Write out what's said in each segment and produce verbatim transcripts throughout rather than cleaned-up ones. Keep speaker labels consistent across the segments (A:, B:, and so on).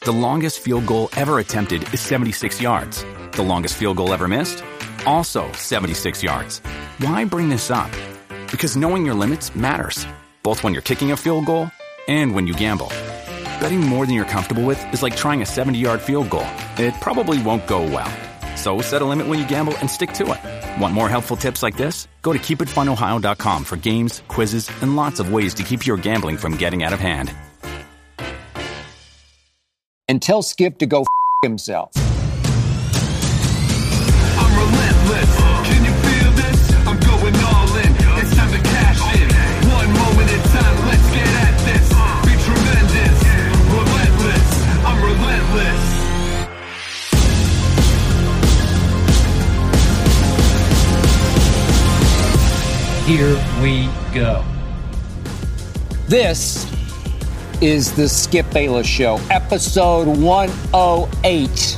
A: The longest field goal ever attempted is seventy-six yards. The longest field goal ever missed? Also seventy-six yards. Why bring this up? Because knowing your limits matters, both when you're kicking a field goal and when you gamble. Betting more than you're comfortable with is like trying a seventy-yard field goal. It probably won't go well. So set a limit when you gamble and stick to it. Want more helpful tips like this? Go to keep it fun ohio dot com for games, quizzes, and lots of ways to keep your gambling from getting out of hand.
B: And tell Skip to go f*** himself.
C: I'm relentless. Can you feel this? I'm going all in. It's time to cash in. One moment in time. Let's get at this. Be tremendous. Relentless. I'm relentless.
D: Here we go.
B: This is the Skip Bayless Show, episode one oh eight.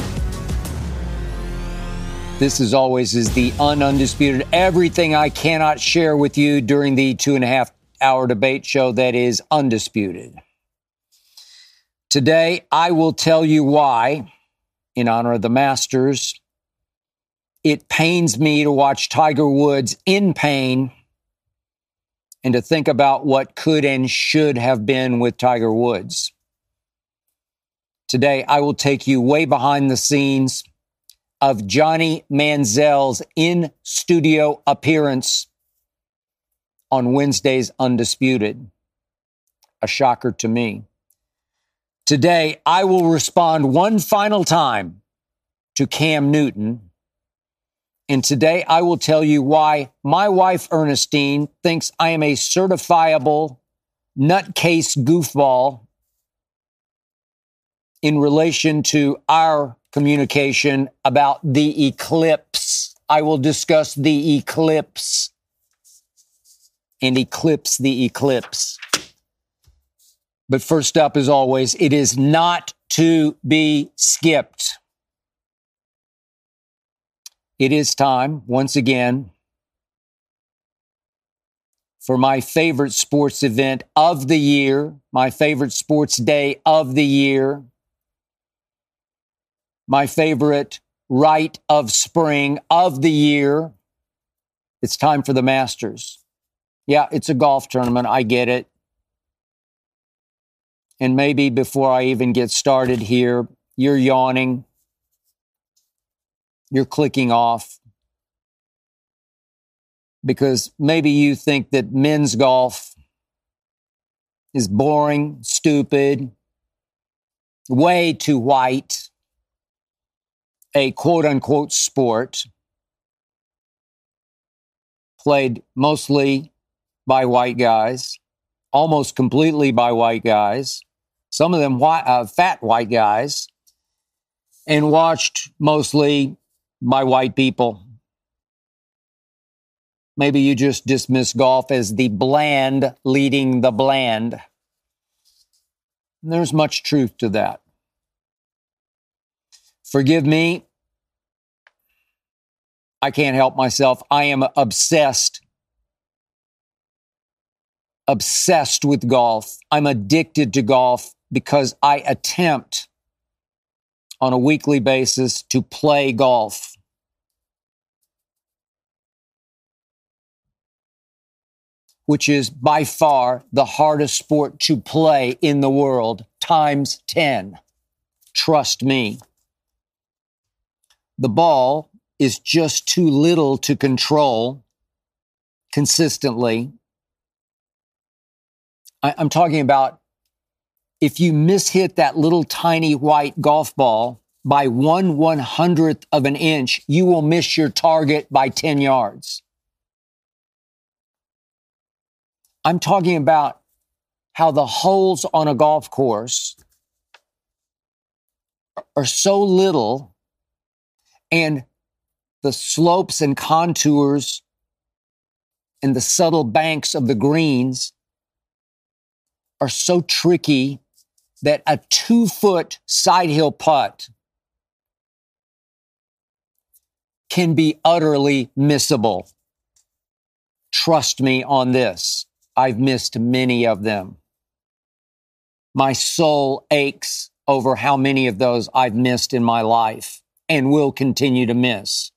B: This, as always, is the unundisputed, everything I cannot share with you during the two and a half hour debate show that is undisputed. Today, I will tell you why, in honor of the Masters, it pains me to watch Tiger Woods in pain and to think about what could and should have been with Tiger Woods. Today, I will take you way behind the scenes of Johnny Manziel's in-studio appearance on Wednesday's Undisputed. A shocker to me. Today, I will respond one final time to Cam Newton. And today I will tell you why my wife, Ernestine, thinks I am a certifiable nutcase goofball in relation to our communication about the eclipse. I will discuss the eclipse and eclipse the eclipse. But first up, as always, it is not to be skipped. It is time, once again, for my favorite sports event of the year, my favorite sports day of the year, my favorite rite of spring of the year. It's time for the Masters. Yeah, it's a golf tournament. I get it. And maybe before I even get started here, you're yawning. You're clicking off because maybe you think that men's golf is boring, stupid, way too white, a quote-unquote sport played mostly by white guys, almost completely by white guys, some of them white, uh, fat white guys, and watched mostly by white people. Maybe you just dismiss golf as the bland leading the bland. There's much truth to that. Forgive me. I can't help myself. I am obsessed. Obsessed with golf. I'm addicted to golf because I attempt on a weekly basis to play golf. Which is by far the hardest sport to play in the world, times ten. Trust me. The ball is just too little to control consistently. I, I'm talking about if you mishit that little tiny white golf ball by one one hundredth of an inch, you will miss your target by ten yards. I'm talking about how the holes on a golf course are so little and the slopes and contours and the subtle banks of the greens are so tricky that a two-foot side hill putt can be utterly missable. Trust me on this. I've missed many of them. My soul aches over how many of those I've missed in my life and will continue to miss.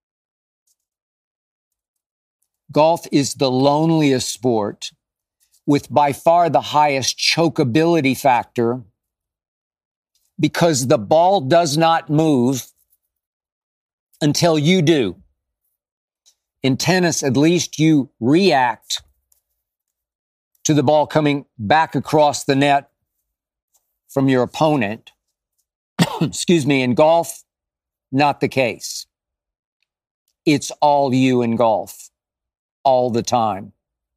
B: Golf is the loneliest sport with by far the highest chokeability factor because the ball does not move until you do. In tennis, at least you react to the ball coming back across the net from your opponent. Excuse me. In golf, not the case. It's all you in golf, all the time.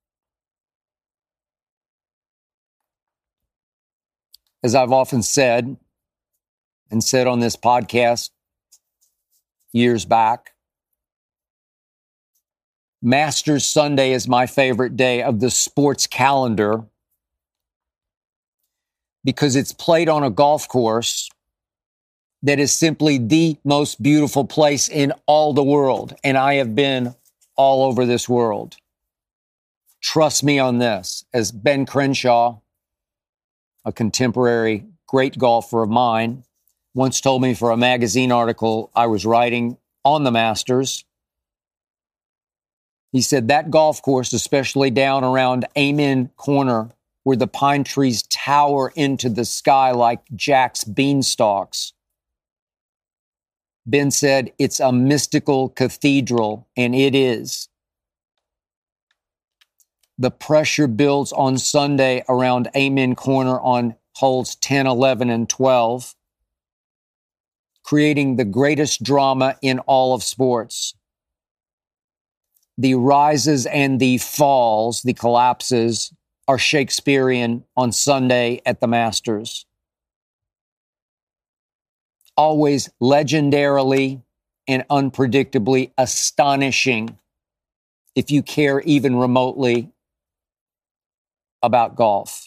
B: As I've often said, and said on this podcast years back, Masters Sunday is my favorite day of the sports calendar because it's played on a golf course that is simply the most beautiful place in all the world. And I have been all over this world. Trust me on this. As Ben Crenshaw, a contemporary great golfer of mine, once told me for a magazine article I was writing on the Masters, he said that golf course, especially down around Amen Corner, where the pine trees tower into the sky like Jack's beanstalks. Ben said, it's a mystical cathedral, and it is. The pressure builds on Sunday around Amen Corner on holes ten, eleven, and twelve, creating the greatest drama in all of sports. The rises and the falls, the collapses, are Shakespearean on Sunday at the Masters. Always legendarily and unpredictably astonishing if you care even remotely about golf.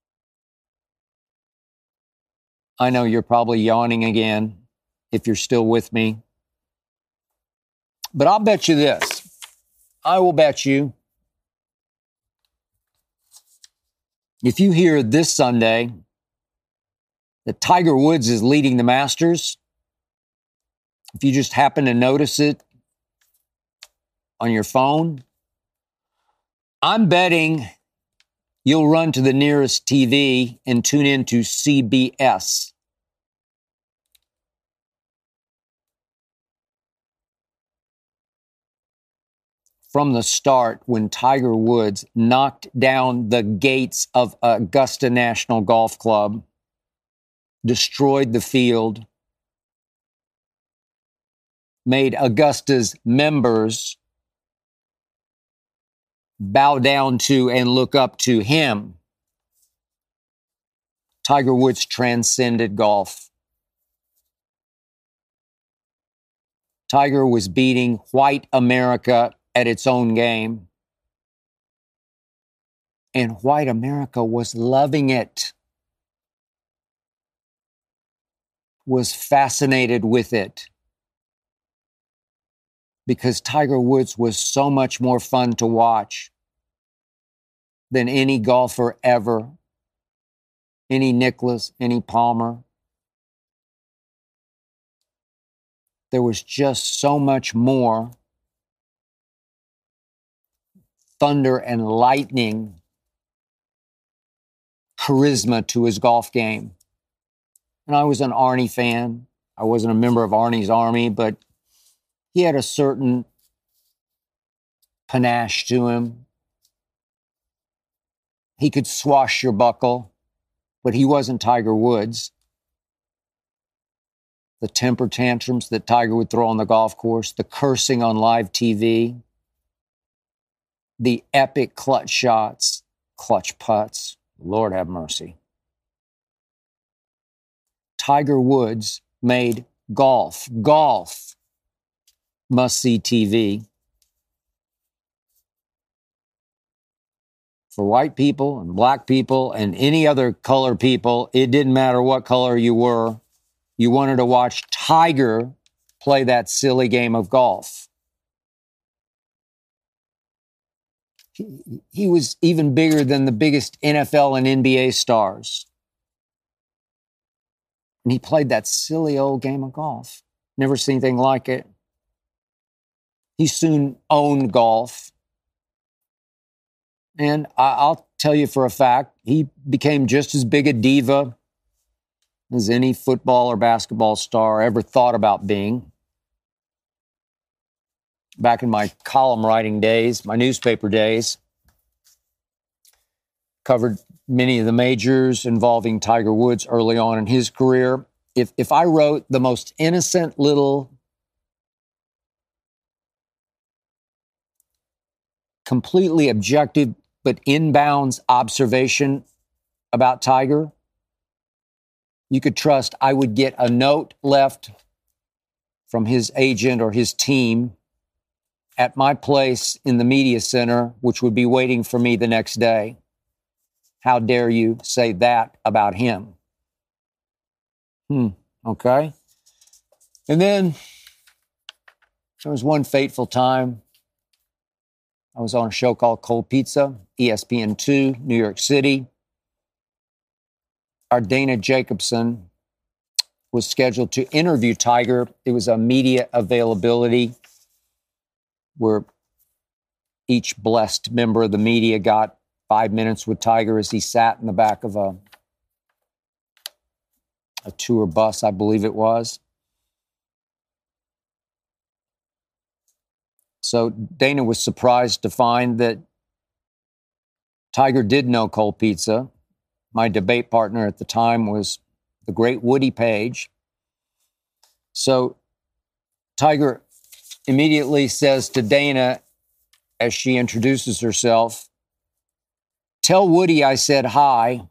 B: I know you're probably yawning again if you're still with me. But I'll bet you this. I will bet you if you hear this Sunday that Tiger Woods is leading the Masters, if you just happen to notice it on your phone, I'm betting you'll run to the nearest T V and tune in to C B S. From the start, when Tiger Woods knocked down the gates of Augusta National Golf Club, destroyed the field, made Augusta's members bow down to and look up to him, Tiger Woods transcended golf. Tiger was beating white America at its own game. And white America was loving it, was fascinated with it, because Tiger Woods was so much more fun to watch than any golfer ever, any Nicklaus, any Palmer. There was just so much more thunder and lightning charisma to his golf game. And I was an Arnie fan. I wasn't a member of Arnie's army, but he had a certain panache to him. He could swashbuckle, but he wasn't Tiger Woods. The temper tantrums that Tiger would throw on the golf course, the cursing on live T V, the epic clutch shots, clutch putts. Lord have mercy. Tiger Woods made golf, golf, must-see T V. For white people and black people and any other color people, it didn't matter what color you were. You wanted to watch Tiger play that silly game of golf. He, he was even bigger than the biggest N F L and N B A stars. And he played that silly old game of golf. Never seen anything like it. He soon owned golf. And I- I'll tell you for a fact, he became just as big a diva as any football or basketball star ever thought about being. Back in my column writing days, my newspaper days, covered many of the majors involving Tiger Woods early on in his career. If if I wrote the most innocent little, completely objective but inbounds observation about Tiger, you could trust I would get a note left from his agent or his team at my place in the media center, which would be waiting for me the next day. How dare you say that about him? Hmm, okay. And then there was one fateful time. I was on a show called Cold Pizza, E S P N two, New York City. Our Dana Jacobson was scheduled to interview Tiger. It was a media availability where each blessed member of the media got five minutes with Tiger as he sat in the back of a, a tour bus, I believe it was. So Dana was surprised to find that Tiger did know Cold Pizza. My debate partner at the time was the great Woody Page. So Tiger immediately says to Dana, as she introduces herself, "Tell Woody I said hi,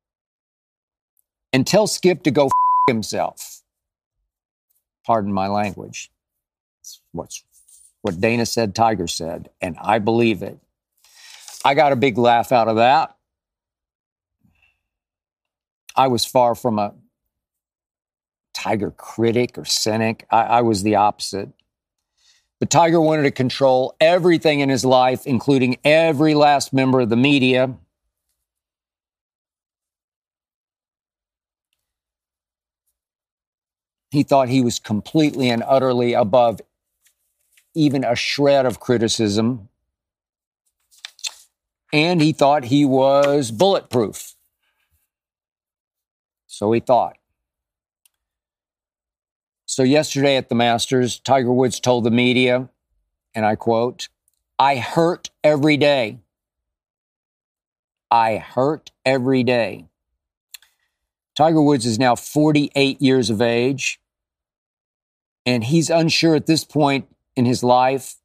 B: and tell Skip to go f- himself." Pardon my language. It's what's what Dana said, Tiger said, and I believe it. I got a big laugh out of that. I was far from a Tiger critic or cynic. I, I was the opposite. But Tiger wanted to control everything in his life, including every last member of the media. He thought he was completely and utterly above even a shred of criticism. And he thought he was bulletproof. So he thought. So yesterday at the Masters, Tiger Woods told the media, and I quote, "I hurt every day. I hurt every day." Tiger Woods is now forty-eight years of age, and he's unsure at this point in his life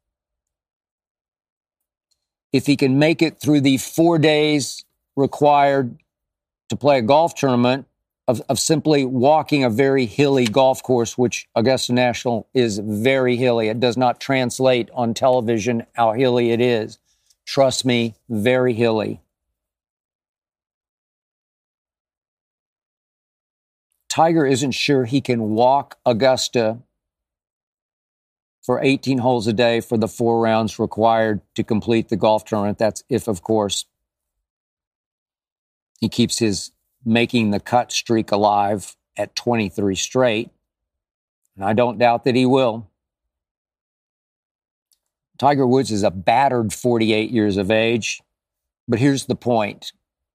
B: if he can make it through the four days required to play a golf tournament of, of simply walking a very hilly golf course, which Augusta National is very hilly. It does not translate on television how hilly it is. Trust me, very hilly. Tiger isn't sure he can walk Augusta for eighteen holes a day for the four rounds required to complete the golf tournament. That's if, of course, he keeps his making the cut streak alive at twenty-three straight. And I don't doubt that he will. Tiger Woods is a battered forty-eight years of age. But here's the point.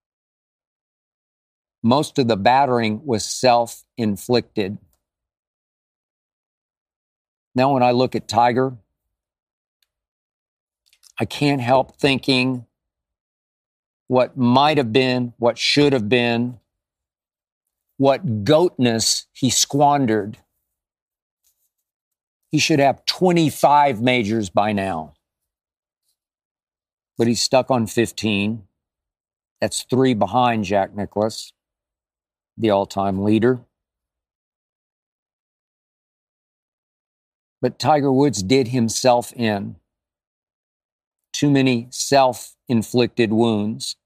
B: Most of the battering was self-inflicted. Now, when I look at Tiger, I can't help thinking what might have been, what should have been, what goatness he squandered. He should have twenty-five majors by now. But he's stuck on fifteen. That's three behind Jack Nicklaus, the all-time leader. But Tiger Woods did himself in. Too many self-inflicted wounds.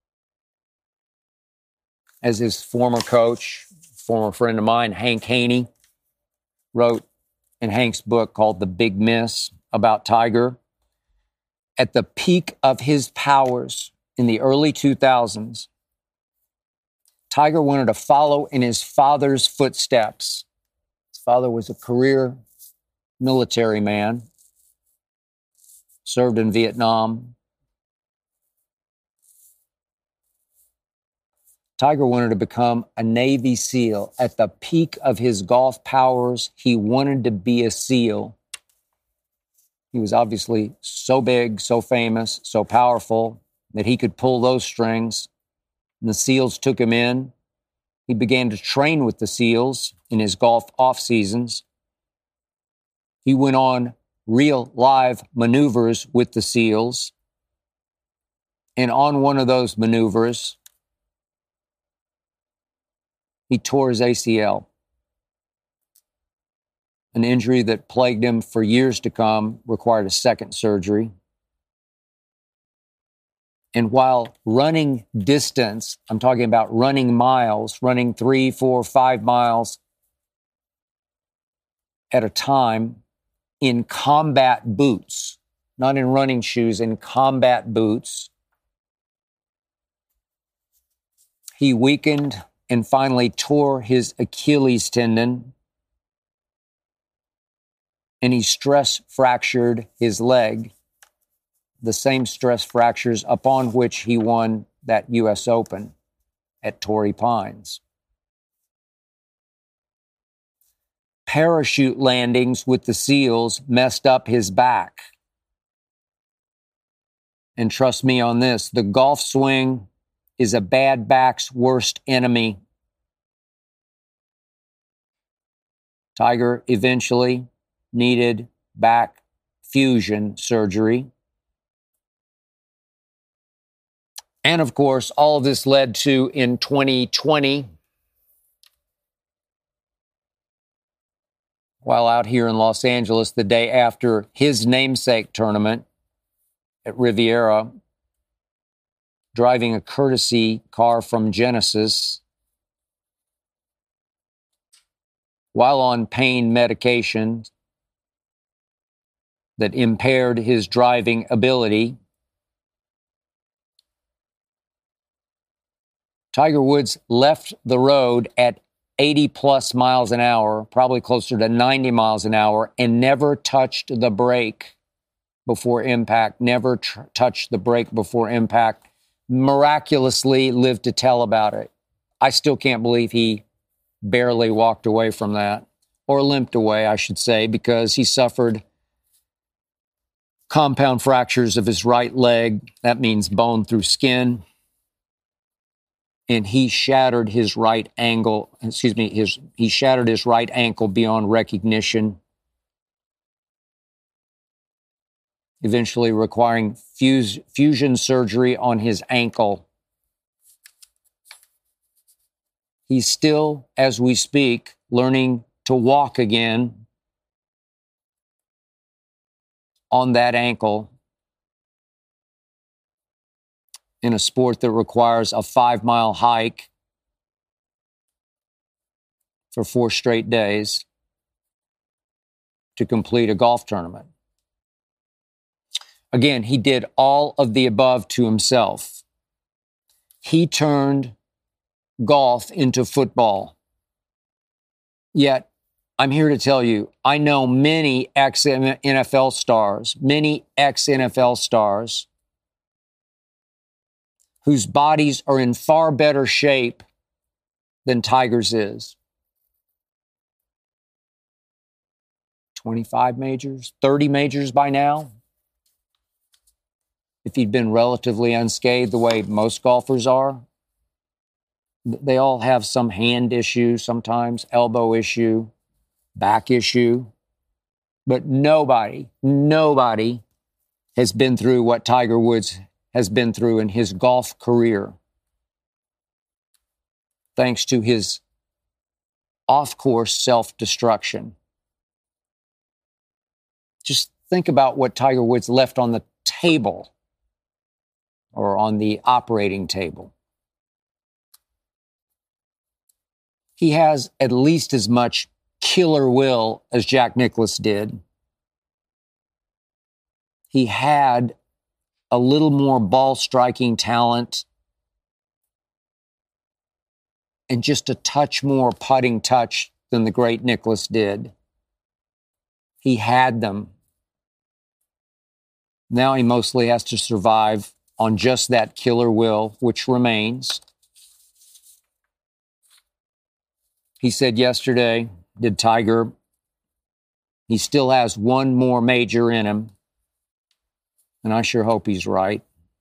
B: As his former coach, former friend of mine, Hank Haney, wrote in Hank's book called The Big Miss about Tiger, at the peak of his powers in the early two thousands, Tiger wanted to follow in his father's footsteps. His father was a career military man, served in Vietnam. Tiger wanted to become a Navy SEAL. At the peak of his golf powers, he wanted to be a SEAL. He was obviously so big, so famous, so powerful that he could pull those strings. And the SEALs took him in. He began to train with the SEALs in his golf off seasons. He went on real live maneuvers with the SEALs. And on one of those maneuvers, he tore his A C L, an injury that plagued him for years to come, required a second surgery. And while running distance, I'm talking about running miles, running three, four, five miles at a time in combat boots, not in running shoes, in combat boots, he weakened and finally tore his Achilles tendon, and he stress fractured his leg, the same stress fractures upon which he won that U S Open at Torrey Pines. Parachute landings with the SEALs messed up his back. And trust me on this, the golf swing is a bad back's worst enemy. Tiger eventually needed back fusion surgery. And of course, all of this led to, in twenty twenty, while out here in Los Angeles, the day after his namesake tournament at Riviera, driving a courtesy car from Genesis, while on pain medication that impaired his driving ability, Tiger Woods left the road at eighty plus miles an hour, probably closer to ninety miles an hour, and never touched the brake before impact, never tr- touched the brake before impact, miraculously lived to tell about it. I still can't believe he barely walked away from that, or limped away, I should say, because he suffered compound fractures of his right leg. That means bone through skin. And he shattered his right ankle, excuse me, his he shattered his right ankle beyond recognition, eventually requiring fuse, fusion surgery on his ankle. He's still, as we speak, learning to walk again on that ankle in a sport that requires a five-mile hike for four straight days to complete a golf tournament. Again, he did all of the above to himself. He turned golf into football. Yet, I'm here to tell you, I know many ex-N F L stars, many ex-N F L stars whose bodies are in far better shape than Tiger's is. twenty-five majors, thirty majors by now. If he'd been relatively unscathed the way most golfers are, they all have some hand issue, sometimes elbow issue, back issue. But nobody, nobody has been through what Tiger Woods has been through in his golf career, thanks to his off-course self-destruction. Just think about what Tiger Woods left on the table or on the operating table. He has at least as much killer will as Jack Nicklaus did. He had a little more ball striking talent and just a touch more putting touch than the great Nicklaus did. He had them. Now he mostly has to survive on just that killer will, which remains. He said yesterday, did Tiger, he still has one more major in him. And I sure hope he's right.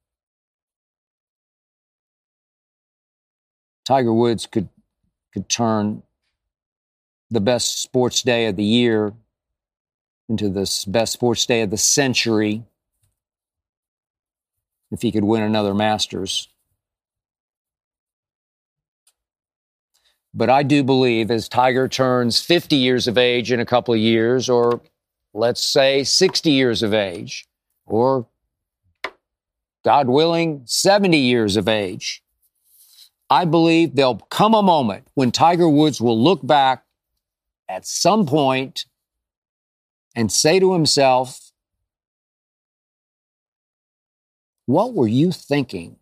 B: Tiger Woods could could turn the best sports day of the year into the best sports day of the century if he could win another Masters. But I do believe as Tiger turns fifty years of age in a couple of years, or let's say sixty years of age, or God willing, seventy years of age, I believe there'll come a moment when Tiger Woods will look back at some point and say to himself, what were you thinking?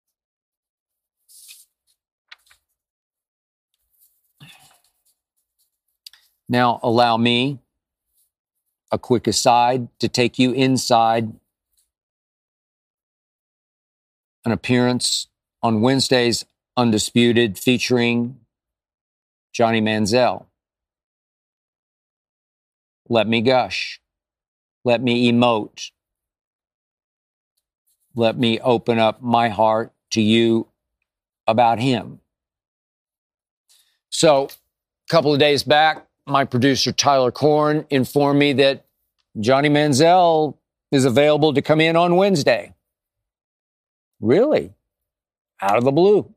B: Now, allow me a quick aside to take you inside an appearance on Wednesday's Undisputed featuring Johnny Manziel. Let me gush. Let me emote. Let me open up my heart to you about him. So, a couple of days back, my producer Tyler Korn informed me that Johnny Manziel is available to come in on Wednesday. Really? Out of the blue.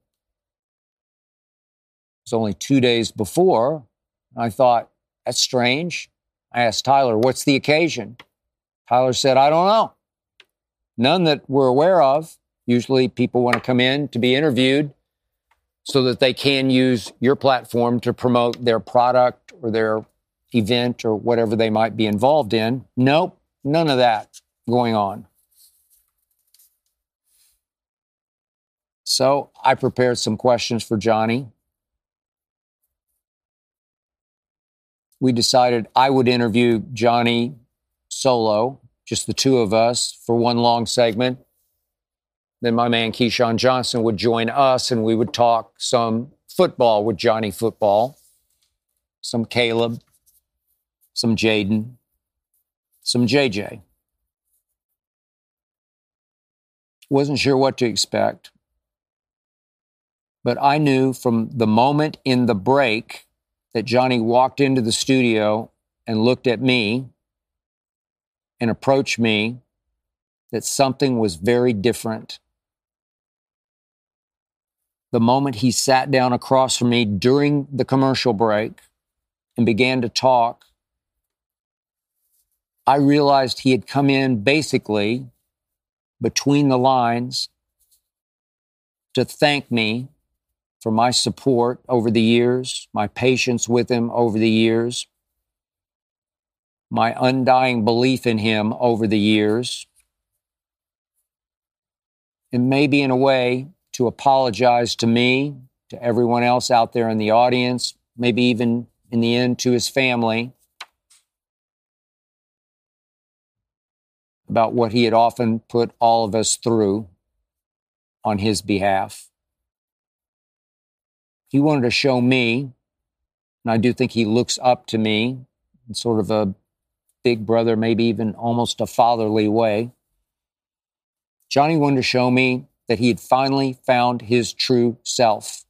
B: It was only two days before. I thought, that's strange. I asked Tyler, what's the occasion? Tyler said, I don't know. None that we're aware of. Usually people want to come in to be interviewed so that they can use your platform to promote their product or their event or whatever they might be involved in. Nope, none of that going on. So I prepared some questions for Johnny. We decided I would interview Johnny solo, just the two of us, for one long segment. Then my man Keyshawn Johnson would join us and we would talk some football with Johnny football, some Caleb, some Jaden, some J J. Wasn't sure what to expect. But I knew from the moment in the break that Johnny walked into the studio and looked at me and approached me that something was very different. The moment he sat down across from me during the commercial break and began to talk, I realized he had come in basically between the lines to thank me for my support over the years, my patience with him over the years, my undying belief in him over the years, and maybe in a way to apologize to me, to everyone else out there in the audience, maybe even in the end to his family, about what he had often put all of us through on his behalf. He wanted to show me, and I do think he looks up to me in sort of a big brother, maybe even almost a fatherly way. Johnny wanted to show me that he had finally found his true self.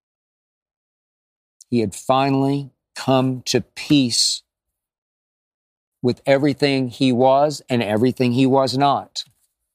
B: He had finally come to peace with everything he was and everything he was not.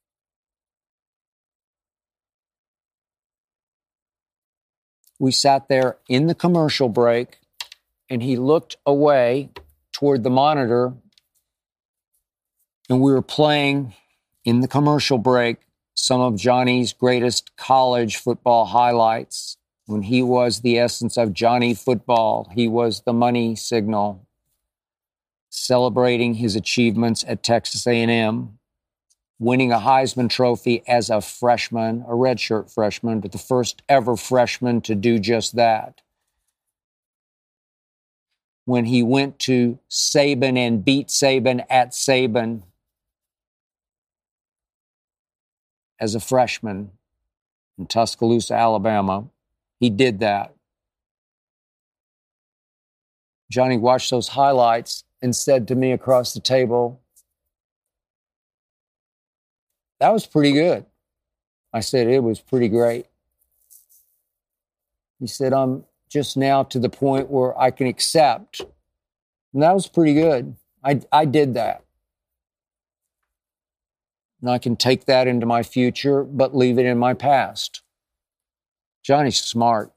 B: We sat there in the commercial break, and he looked away toward the monitor, and we were playing in the commercial break some of Johnny's greatest college football highlights when he was the essence of Johnny football. He was the money signal, celebrating his achievements at Texas A and M. winning a Heisman Trophy as a freshman, a redshirt freshman, but the first ever freshman to do just that. When he went to Saban and beat Saban at Saban as a freshman in Tuscaloosa, Alabama, he did that. Johnny watched those highlights and said to me across the table, "That was pretty good." I said, "It was pretty great." He said, "I'm just now to the point where I can accept." And that was pretty good. I, I did that. And I can take that into my future, but leave it in my past. Johnny's smart.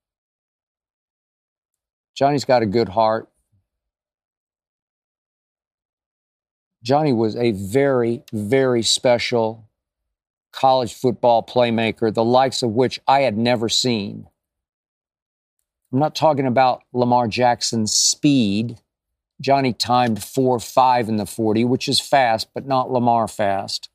B: Johnny's got a good heart. Johnny was a very, very special college football playmaker, the likes of which I had never seen. I'm not talking about Lamar Jackson's speed. Johnny timed four five in the forty, which is fast, but not Lamar fast.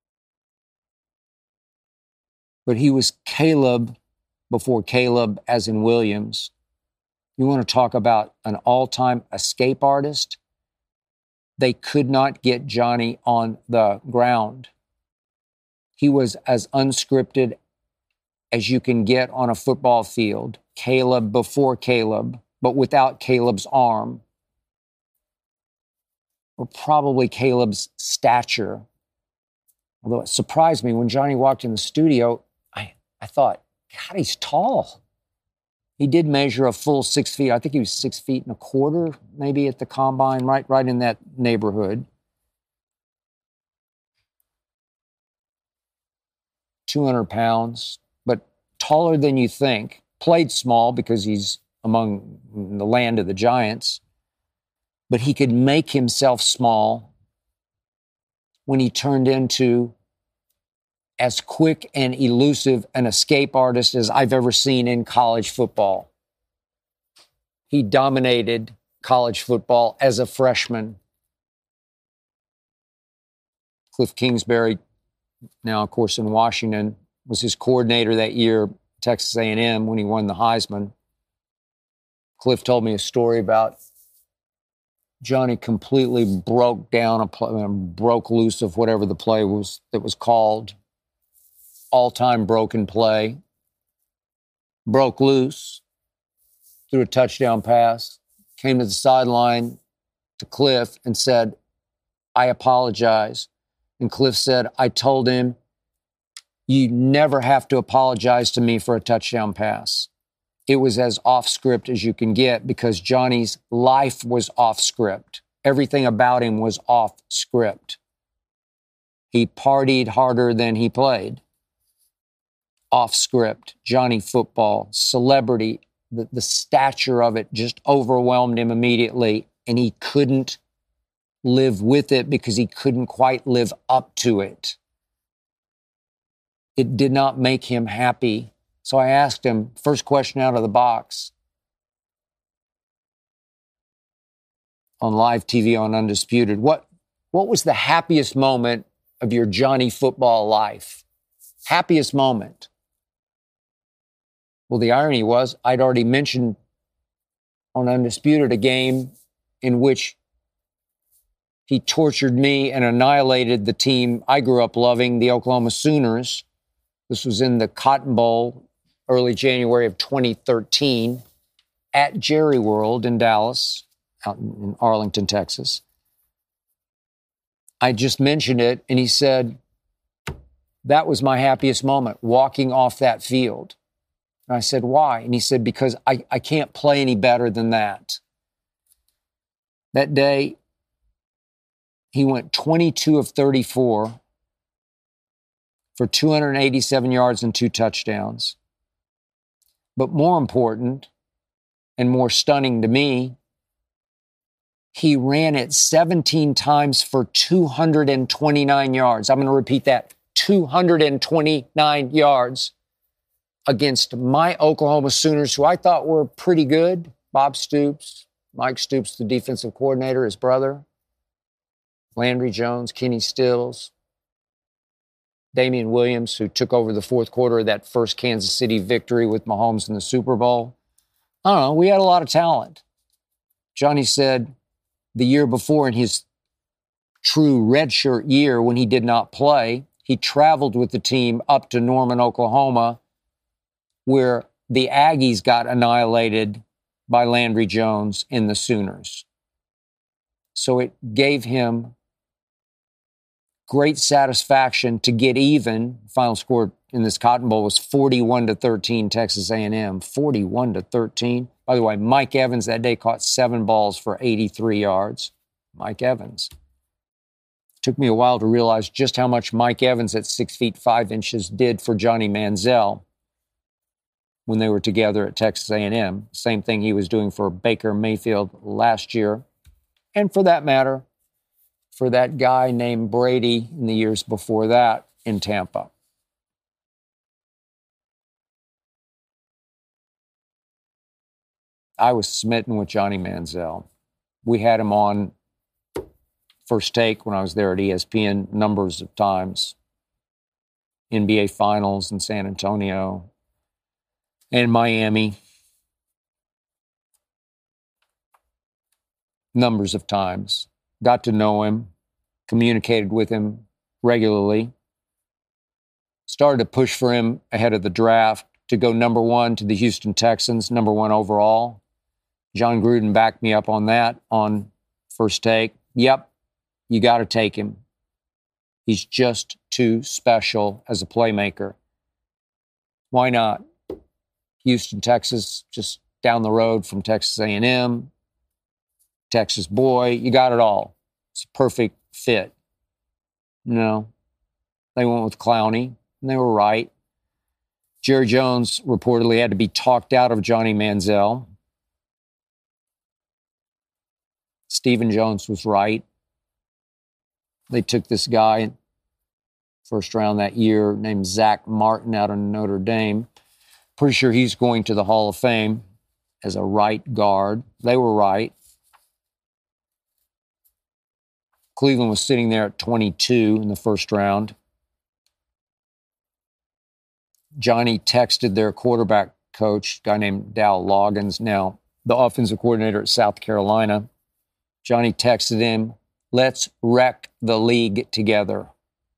B: But he was Caleb before Caleb, as in Williams. You want to talk about an all-time escape artist? They could not get Johnny on the ground. He was as unscripted as you can get on a football field. Caleb before Caleb, but without Caleb's arm. Or probably Caleb's stature. Although it surprised me when Johnny walked in the studio, I, I thought, God, he's tall. He did measure a full six feet. I think he was six feet and a quarter, maybe at the combine, right, right in that neighborhood. two hundred pounds, but taller than you think. Played small because he's among the land of the giants. But he could make himself small when he turned into as quick and elusive an escape artist as I've ever seen in college football. He dominated college football as a freshman. Cliff Kingsbury, now of course in Washington, was his coordinator that year, Texas A and M, when he won the Heisman. Cliff told me a story about Johnny completely broke down, a play, broke loose of whatever the play was that was called. All-time broken play. Broke loose, threw a touchdown pass, came to the sideline to Cliff and said, "I apologize." And Cliff said, "I told him, you never have to apologize to me for a touchdown pass." It was as off script as you can get because Johnny's life was off script. Everything about him was off script. He partied harder than he played. Off script. Johnny football, celebrity, the, the stature of it just overwhelmed him immediately, and he couldn't live with it because he couldn't quite live up to it. It did not make him happy. So I asked him, first question out of the box, on live T V on Undisputed, what, what was the happiest moment of your Johnny football life? Happiest moment? Well, the irony was I'd already mentioned on Undisputed a game in which he tortured me and annihilated the team I grew up loving, the Oklahoma Sooners. This was in the Cotton Bowl, early January of twenty thirteen, at Jerry World in Dallas, out in Arlington, Texas. I just mentioned it, and he said, that was my happiest moment, walking off that field. And I said, why? And he said, because I, I can't play any better than that. That day, he went twenty-two of thirty-four for two hundred eighty-seven yards and two touchdowns. But more important and more stunning to me, he ran it seventeen times for two hundred twenty-nine yards. I'm going to repeat that, two hundred twenty-nine yards against my Oklahoma Sooners, who I thought were pretty good. Bob Stoops, Mike Stoops, the defensive coordinator, his brother, Landry Jones, Kenny Stills. Damian Williams, who took over the fourth quarter of that first Kansas City victory with Mahomes in the Super Bowl. I don't know. We had a lot of talent. Johnny said the year before, in his true redshirt year when he did not play, he traveled with the team up to Norman, Oklahoma, where the Aggies got annihilated by Landry Jones in the Sooners. So it gave him great satisfaction to get even. Final score in this Cotton Bowl was forty-one to thirteen, Texas A and M. forty-one to thirteen. By the way, Mike Evans that day caught seven balls for eighty-three yards. Mike Evans. Took me a while to realize just how much Mike Evans at six feet five inches did for Johnny Manziel when they were together at Texas A and M. Same thing he was doing for Baker Mayfield last year. And for that matter, for that guy named Brady in the years before that in Tampa. I was smitten with Johnny Manziel. We had him on First Take when I was there at E S P N numbers of times. N B A Finals in San Antonio and Miami. Numbers of times. Got to know him, communicated with him regularly. Started to push for him ahead of the draft to go number one to the Houston Texans, number one overall. John Gruden backed me up on that on First Take. Yep, you got to take him. He's just too special as a playmaker. Why not? Houston, Texas, just down the road from Texas A and M. Texas boy, you got it all. It's a perfect fit. No, they went with Clowney, and they were right. Jerry Jones reportedly had to be talked out of Johnny Manziel. Stephen Jones was right. They took this guy, first round that year, named Zach Martin out of Notre Dame. Pretty sure he's going to the Hall of Fame as a right guard. They were right. Cleveland was sitting there at twenty-two in the first round. Johnny texted their quarterback coach, a guy named Dal Loggins, now the offensive coordinator at South Carolina. Johnny texted him, "Let's wreck the league together."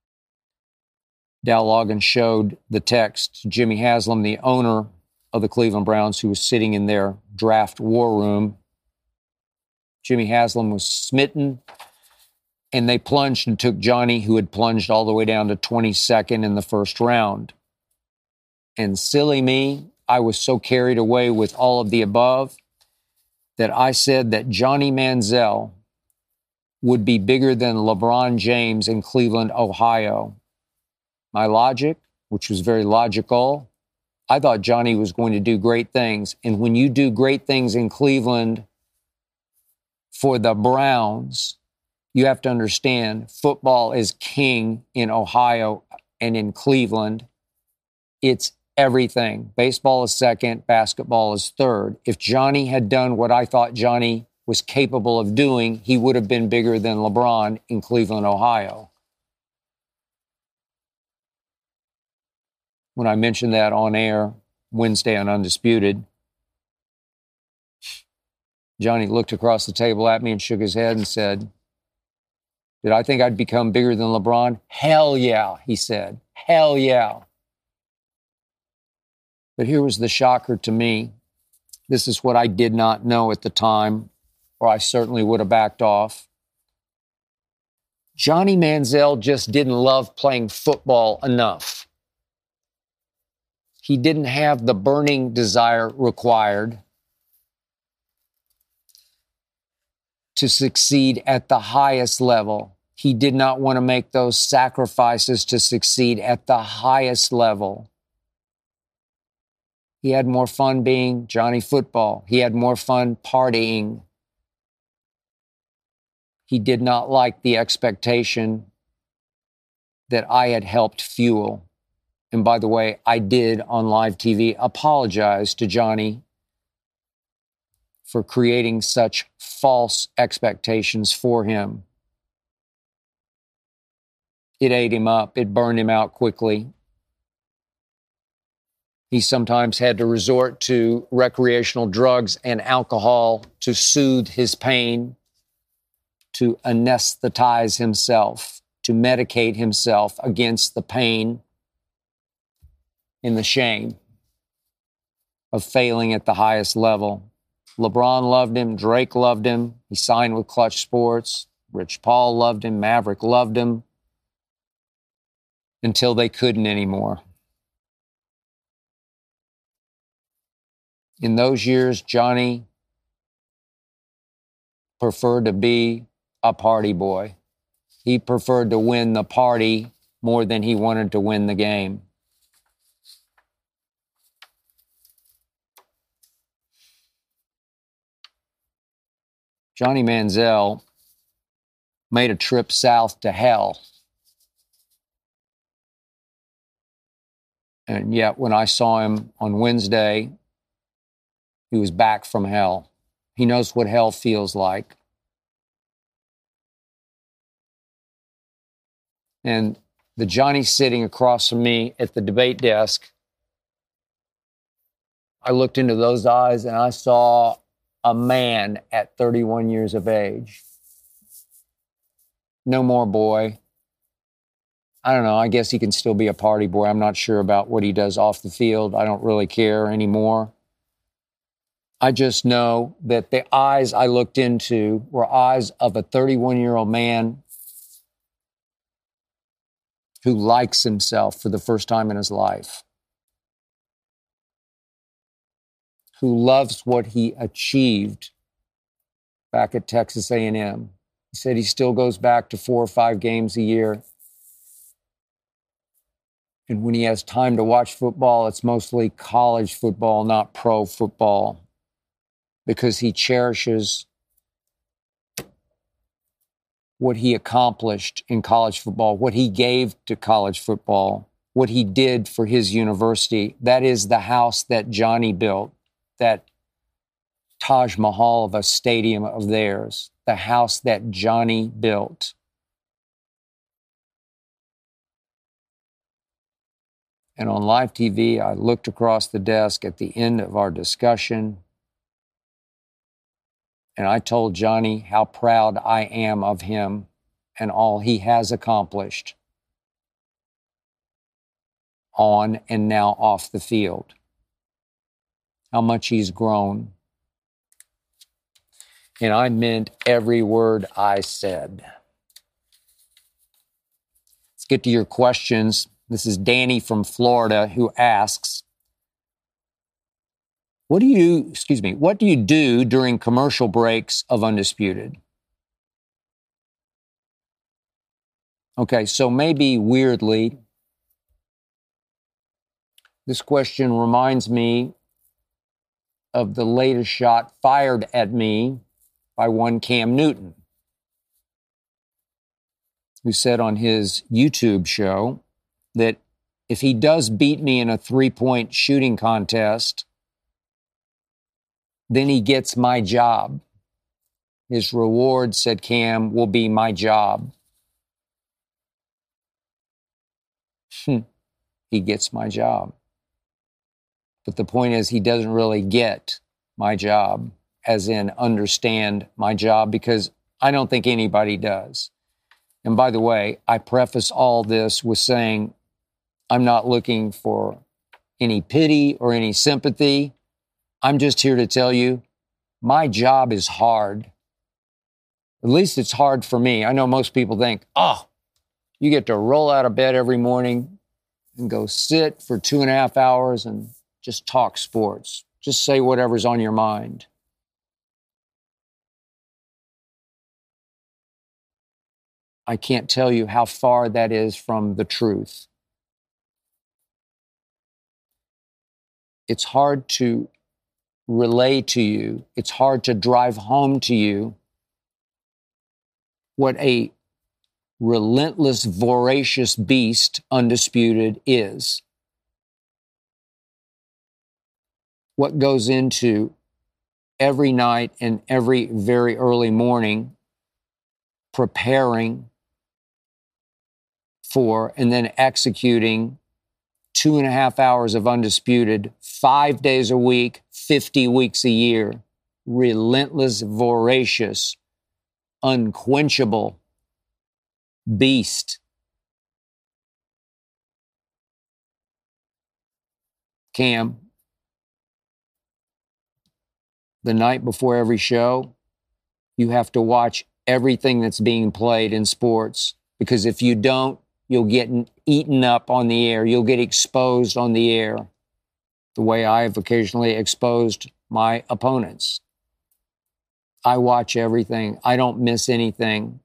B: Dal Loggins showed the text to Jimmy Haslam, the owner of the Cleveland Browns, who was sitting in their draft war room. Jimmy Haslam was smitten, and they plunged and took Johnny, who had plunged all the way down to twenty-second in the first round. And silly me, I was so carried away with all of the above that I said that Johnny Manziel would be bigger than LeBron James in Cleveland, Ohio. My logic, which was very logical, I thought Johnny was going to do great things. And when you do great things in Cleveland for the Browns, you have to understand football is king in Ohio and in Cleveland. It's everything. Baseball is second, basketball is third. If Johnny had done what I thought Johnny was capable of doing, he would have been bigger than LeBron in Cleveland, Ohio. When I mentioned that on air Wednesday on Undisputed, Johnny looked across the table at me and shook his head and said, "Did I think I'd become bigger than LeBron? Hell yeah," he said. Hell yeah. But here was the shocker to me. This is what I did not know at the time, or I certainly would have backed off. Johnny Manziel just didn't love playing football enough. He didn't have the burning desire required to succeed at the highest level. He did not want to make those sacrifices to succeed at the highest level. He had more fun being Johnny Football. He had more fun partying. He did not like the expectation that I had helped fuel. And by the way, I did on live T V apologize to Johnny for creating such false expectations for him. It ate him up. It burned him out quickly. He sometimes had to resort to recreational drugs and alcohol to soothe his pain, to anesthetize himself, to medicate himself against the pain and the shame of failing at the highest level. LeBron loved him. Drake loved him. He signed with Clutch Sports. Rich Paul loved him. Maverick loved him until they couldn't anymore. In those years, Johnny preferred to be a party boy. He preferred to win the party more than he wanted to win the game. Johnny Manziel made a trip south to hell. And yet when I saw him on Wednesday, he was back from hell. He knows what hell feels like. And the Johnny sitting across from me at the debate desk, I looked into those eyes and I saw a man at thirty-one years of age. No more boy. I don't know. I guess he can still be a party boy. I'm not sure about what he does off the field. I don't really care anymore. I just know that the eyes I looked into were eyes of a thirty-one-year-old man who likes himself for the first time in his life, who loves what he achieved back at Texas A and M. He said he still goes back to four or five games a year. And when he has time to watch football, it's mostly college football, not pro football, because he cherishes what he accomplished in college football, what he gave to college football, what he did for his university. That is the house that Johnny built, that Taj Mahal of a stadium of theirs, the house that Johnny built. And on live T V, I looked across the desk at the end of our discussion, and I told Johnny how proud I am of him and all he has accomplished on and now off the field. How much he's grown. And I meant every word I said. Let's get to your questions. This is Danny from Florida who asks, what do you, excuse me, what do you do during commercial breaks of Undisputed? Okay, so maybe weirdly, this question reminds me of the latest shot fired at me by one Cam Newton, who said on his YouTube show that if he does beat me in a three-point shooting contest, then he gets my job. His reward, said Cam, will be my job. Hmm. He gets my job. But the point is, he doesn't really get my job, as in understand my job, because I don't think anybody does. And by the way, I preface all this with saying I'm not looking for any pity or any sympathy. I'm just here to tell you my job is hard. At least it's hard for me. I know most people think, oh, you get to roll out of bed every morning and go sit for two and a half hours and just talk sports. Just say whatever's on your mind. I can't tell you how far that is from the truth. It's hard to relay to you. It's hard to drive home to you what a relentless, voracious beast Undisputed is. What goes into every night and every very early morning preparing for, and then executing two and a half hours of Undisputed, five days a week, fifty weeks a year. Relentless, voracious, unquenchable beast. Cam, the night before every show, you have to watch everything that's being played in sports, because if you don't, you'll get eaten up on the air. You'll get exposed on the air the way I've occasionally exposed my opponents. I watch everything. I don't miss anything.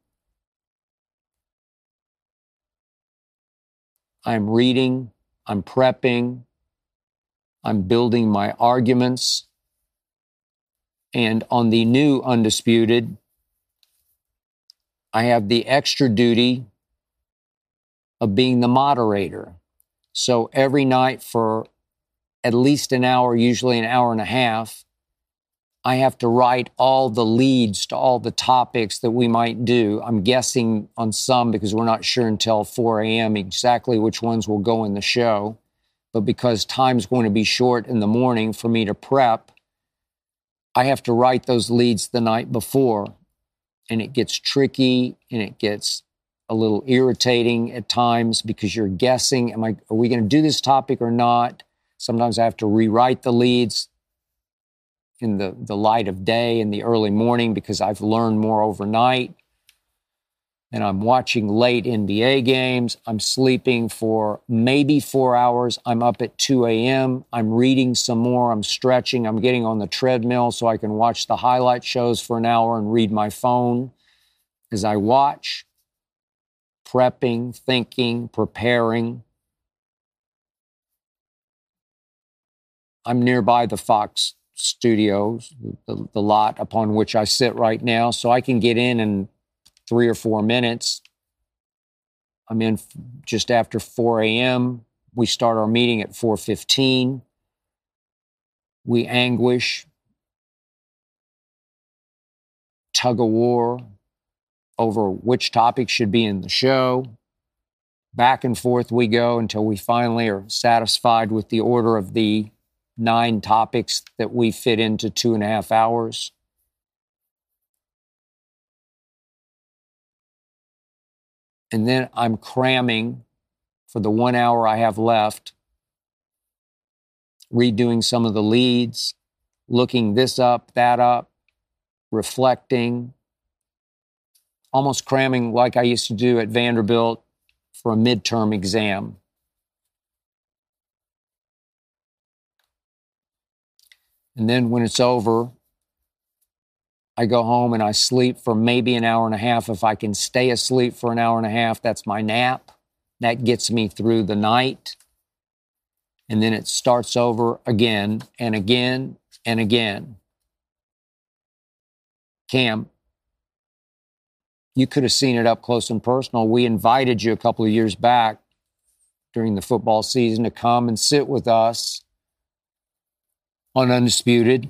B: I'm reading. I'm prepping. I'm building my arguments. And on the new Undisputed, I have the extra duty of being the moderator. So every night for at least an hour, usually an hour and a half, I have to write all the leads to all the topics that we might do. I'm guessing on some because we're not sure until four a.m. exactly which ones will go in the show. But because time's going to be short in the morning for me to prep, I have to write those leads the night before. And it gets tricky and it gets a little irritating at times because you're guessing, am I, are we going to do this topic or not? Sometimes I have to rewrite the leads in the, the light of day in the early morning because I've learned more overnight. And I'm watching late N B A games. I'm sleeping for maybe four hours. I'm up at two a.m. I'm reading some more. I'm stretching. I'm getting on the treadmill so I can watch the highlight shows for an hour and read my phone as I watch, prepping, thinking, preparing. I'm nearby the Fox studios, the, the lot upon which I sit right now, so I can get in in three or four minutes. I'm in just after four a.m. We start our meeting at four fifteen. We anguish, tug of war over which topic should be in the show. Back and forth we go until we finally are satisfied with the order of the nine topics that we fit into two and a half hours. And then I'm cramming for the one hour I have left, redoing some of the leads, looking this up, that up, reflecting, almost cramming like I used to do at Vanderbilt for a midterm exam. And then when it's over, I go home and I sleep for maybe an hour and a half. If I can stay asleep for an hour and a half, that's my nap. That gets me through the night. And then it starts over again and again and again. Cam, you could have seen it up close and personal. We invited you a couple of years back during the football season to come and sit with us on Undisputed,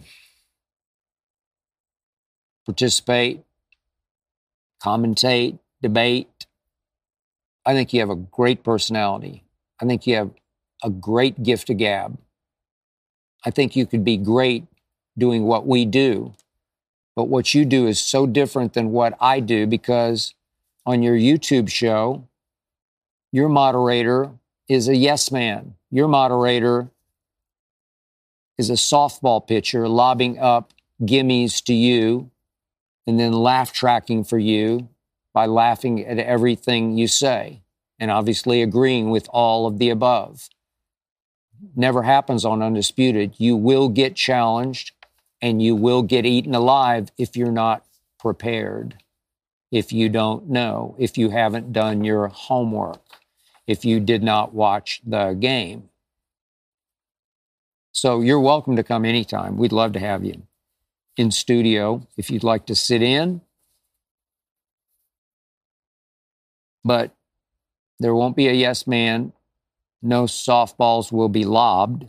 B: participate, commentate, debate. I think you have a great personality. I think you have a great gift of gab. I think you could be great doing what we do. But what you do is so different than what I do because on your YouTube show, your moderator is a yes man. Your moderator is a softball pitcher lobbing up gimmies to you and then laugh tracking for you by laughing at everything you say and obviously agreeing with all of the above. Never happens on Undisputed. You will get challenged and you will get eaten alive if you're not prepared, if you don't know, if you haven't done your homework, if you did not watch the game. So you're welcome to come anytime. We'd love to have you in studio if you'd like to sit in. But there won't be a yes man. No softballs will be lobbed.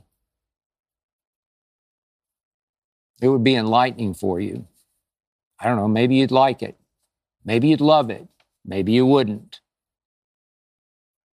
B: It would be enlightening for you. I don't know, maybe you'd like it. Maybe you'd love it. Maybe you wouldn't.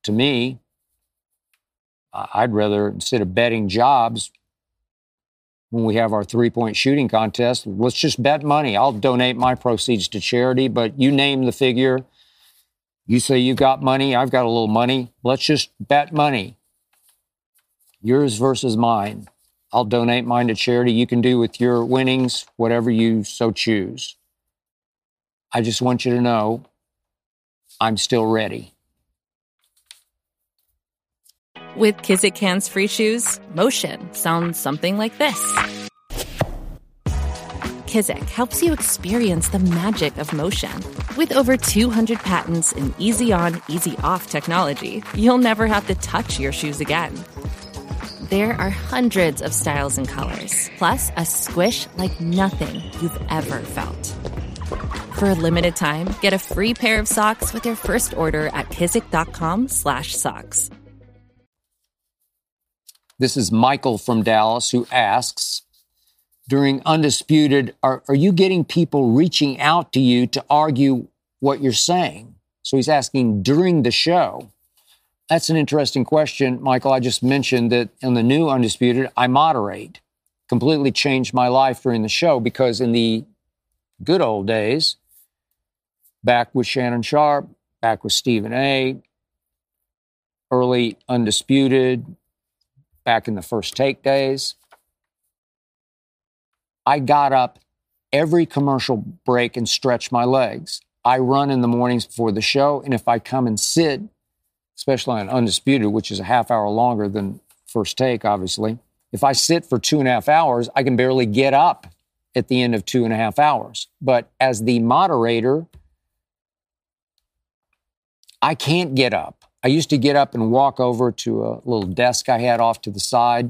B: to me, I'd rather, instead of betting jobs, when we have our three-point shooting contest, let's just bet money. I'll donate my proceeds to charity, but you name the figure. You say you've got money, I've got a little money. Let's just bet money. Yours versus mine. I'll donate mine to charity. You can do with your winnings whatever you so choose. I just want you to know I'm still ready.
E: With Kizik hands-free shoes, motion sounds something like this. Kizik helps you experience the magic of motion. With over two hundred patents and easy-on, easy-off technology, you'll never have to touch your shoes again. There are hundreds of styles and colors, plus a squish like nothing you've ever felt. For a limited time, get a free pair of socks with your first order at kizik.com slash socks.
B: This is Michael from Dallas who asks, during Undisputed, are, are you getting people reaching out to you to argue what you're saying? So he's asking during the show. That's an interesting question, Michael. I just mentioned that in the new Undisputed, I moderate. Completely changed my life during the show because in the good old days, back with Shannon Sharp, back with Stephen A., early Undisputed, back in the First Take days, I got up every commercial break and stretched my legs. I run in the mornings before the show, and if I come and sit, especially on Undisputed, which is a half hour longer than First Take, obviously, if I sit for two and a half hours, I can barely get up at the end of two and a half hours. But as the moderator, I can't get up. I used to get up and walk over to a little desk I had off to the side,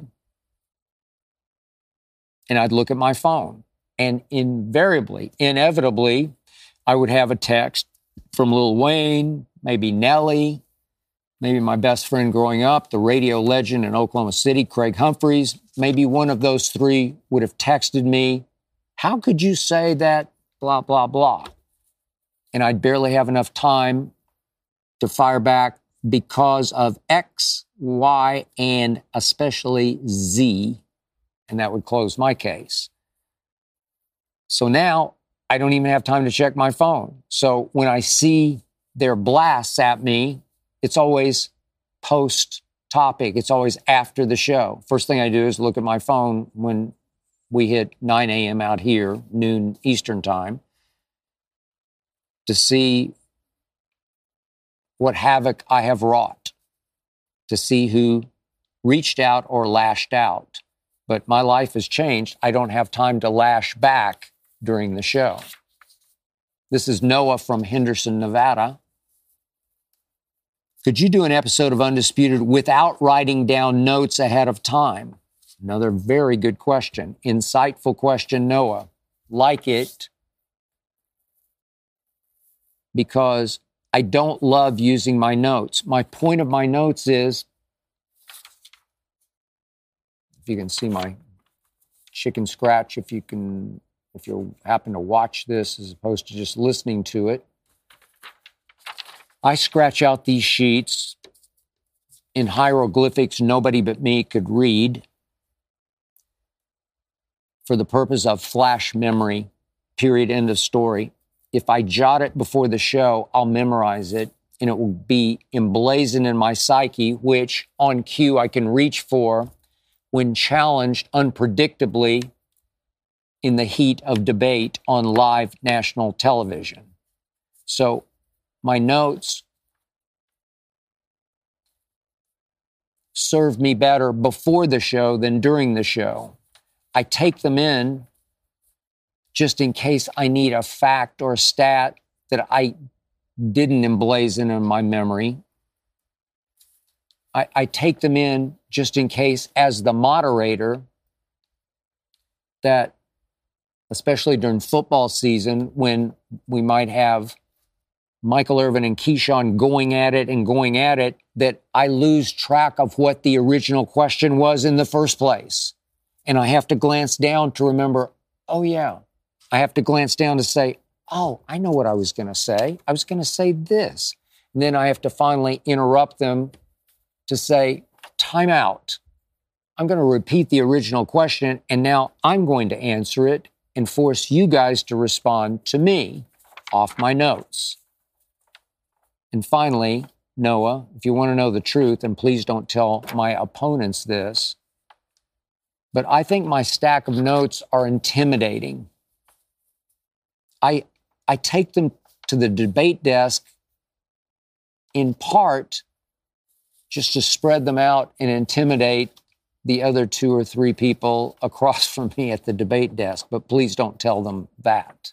B: and I'd look at my phone. And invariably, inevitably, I would have a text from Lil Wayne, maybe Nelly, maybe my best friend growing up, the radio legend in Oklahoma City, Craig Humphreys. Maybe one of those three would have texted me, how could you say that, blah, blah, blah? And I'd barely have enough time to fire back because of X, Y, and especially Z, and that would close my case. So now I don't even have time to check my phone. So when I see their blasts at me, it's always post-topic. It's always after the show. First thing I do is look at my phone when we hit nine a.m. out here, noon Eastern time, to see what havoc I have wrought, to see who reached out or lashed out. But my life has changed. I don't have time to lash back during the show. This is Noah from Henderson, Nevada. Could you do an episode of Undisputed without writing down notes ahead of time? Another very good question. Insightful question, Noah. Like it because I don't love using my notes. My point of my notes is, if you can see my chicken scratch, if you can, if you happen to watch this as opposed to just listening to it, I scratch out these sheets in hieroglyphics nobody but me could read for the purpose of flash memory, period, end of story. If I jot it before the show, I'll memorize it, and it will be emblazoned in my psyche, which on cue I can reach for when challenged unpredictably in the heat of debate on live national television. So my notes serve me better before the show than during the show. I take them in just in case I need a fact or a stat that I didn't emblazon in my memory. I, I take them in just in case, as the moderator, that especially during football season, when we might have Michael Irvin and Keyshawn going at it and going at it, that I lose track of what the original question was in the first place. And I have to glance down to remember, oh, yeah. I have to glance down to say, oh, I know what I was going to say. I was going to say this. And then I have to finally interrupt them to say, time out. I'm going to repeat the original question, and now I'm going to answer it and force you guys to respond to me off my notes. And finally, Noah, if you want to know the truth, and please don't tell my opponents this, but I think my stack of notes are intimidating. I, I take them to the debate desk in part just to spread them out and intimidate the other two or three people across from me at the debate desk, but please don't tell them that.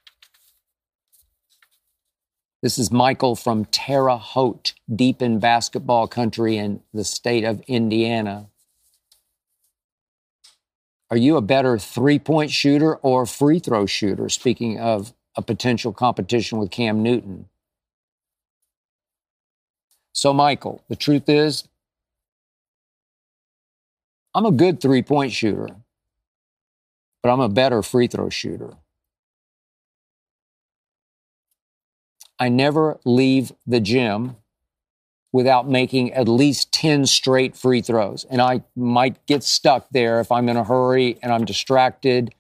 B: This is Michael from Terre Haute, deep in basketball country in the state of Indiana. Are you a better three-point shooter or free throw shooter? Speaking of a potential competition with Cam Newton. So, Michael, the truth is, I'm a good three-point shooter, but I'm a better free throw shooter. I never leave the gym without making at least ten straight free throws. And I might get stuck there if I'm in a hurry and I'm distracted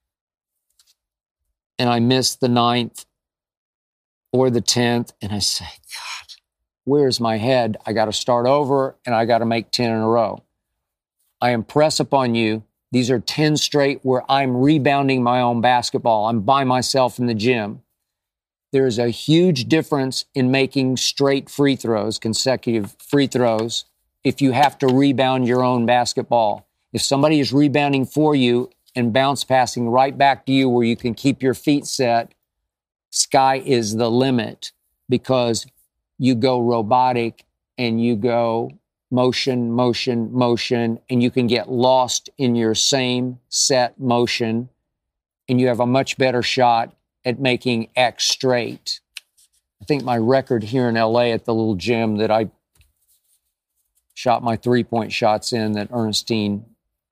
B: and I miss the ninth or the tenth. And I say, God, where's my head? I got to start over and I got to make ten in a row. I impress upon you, these are ten straight where I'm rebounding my own basketball. I'm by myself in the gym. There is a huge difference in making straight free throws, consecutive free throws, if you have to rebound your own basketball. If somebody is rebounding for you and bounce passing right back to you where you can keep your feet set, sky is the limit, because you go robotic and you go motion, motion, motion, and you can get lost in your same set motion, and you have a much better shot at making X straight. I think my record here in L A at the little gym that I shot my three-point shots in, that Ernestine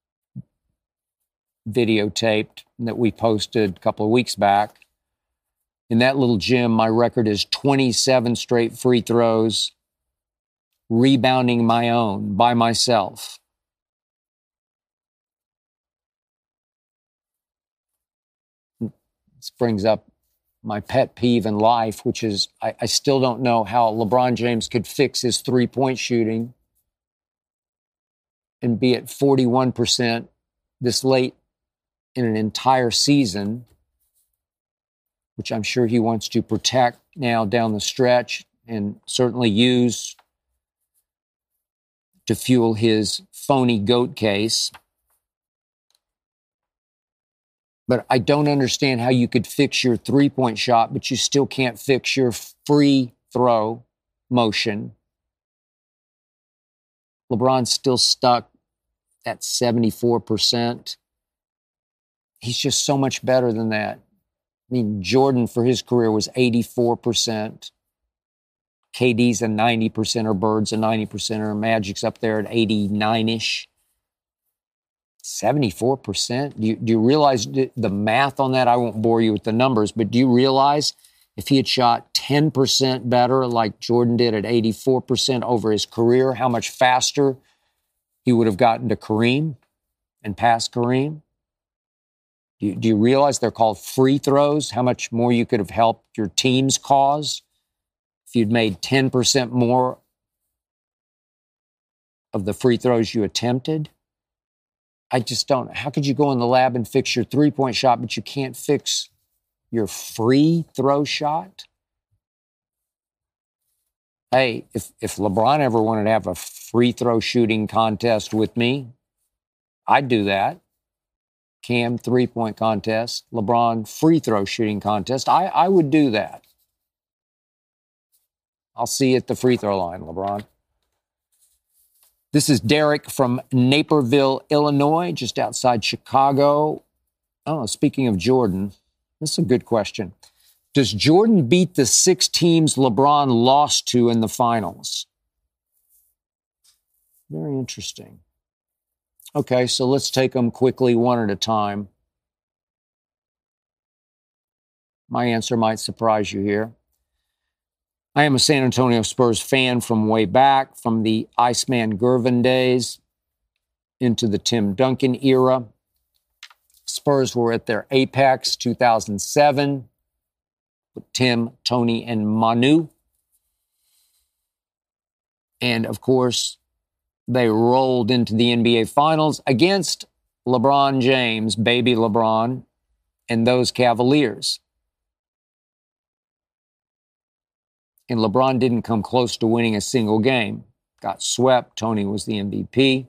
B: videotaped, that we posted a couple of weeks back. In that little gym, my record is twenty-seven straight free throws, rebounding my own by myself. This brings up my pet peeve in life, which is I, I still don't know how LeBron James could fix his three-point shooting and be at forty-one percent this late in an entire season, which I'm sure he wants to protect now down the stretch and certainly use to fuel his phony GOAT case. But I don't understand how you could fix your three-point shot, but you still can't fix your free throw motion. LeBron's still stuck at seventy-four percent. He's just so much better than that. I mean, Jordan for his career was eighty-four percent. K D's a ninety percenter, Bird's a ninety percenter, Magic's up there at eighty-nine-ish. seventy-four percent? Do you, do you realize the math on that? I won't bore you with the numbers, but do you realize if he had shot ten percent better like Jordan did at eighty-four percent over his career, how much faster he would have gotten to Kareem and past Kareem? Do you, do you realize they're called free throws? How much more you could have helped your team's cause if you'd made ten percent more of the free throws you attempted? I just don't. How could you go in the lab and fix your three-point shot, but you can't fix your free throw shot? Hey, if, if LeBron ever wanted to have a free throw shooting contest with me, I'd do that. Cam three-point contest, LeBron free throw shooting contest. I, I would do that. I'll see you at the free throw line, LeBron. This is Derek from Naperville, Illinois, just outside Chicago. Oh, speaking of Jordan, this is a good question. Does Jordan beat the six teams LeBron lost to in the finals? Very interesting. Okay, so let's take them quickly one at a time. My answer might surprise you here. I am a San Antonio Spurs fan from way back, from the Iceman Gervin days into the Tim Duncan era. Spurs were at their apex, two thousand seven, with Tim, Tony, and Manu. And, of course, they rolled into the N B A Finals against LeBron James, baby LeBron, and those Cavaliers. And LeBron didn't come close to winning a single game. Got swept. Tony was the M V P.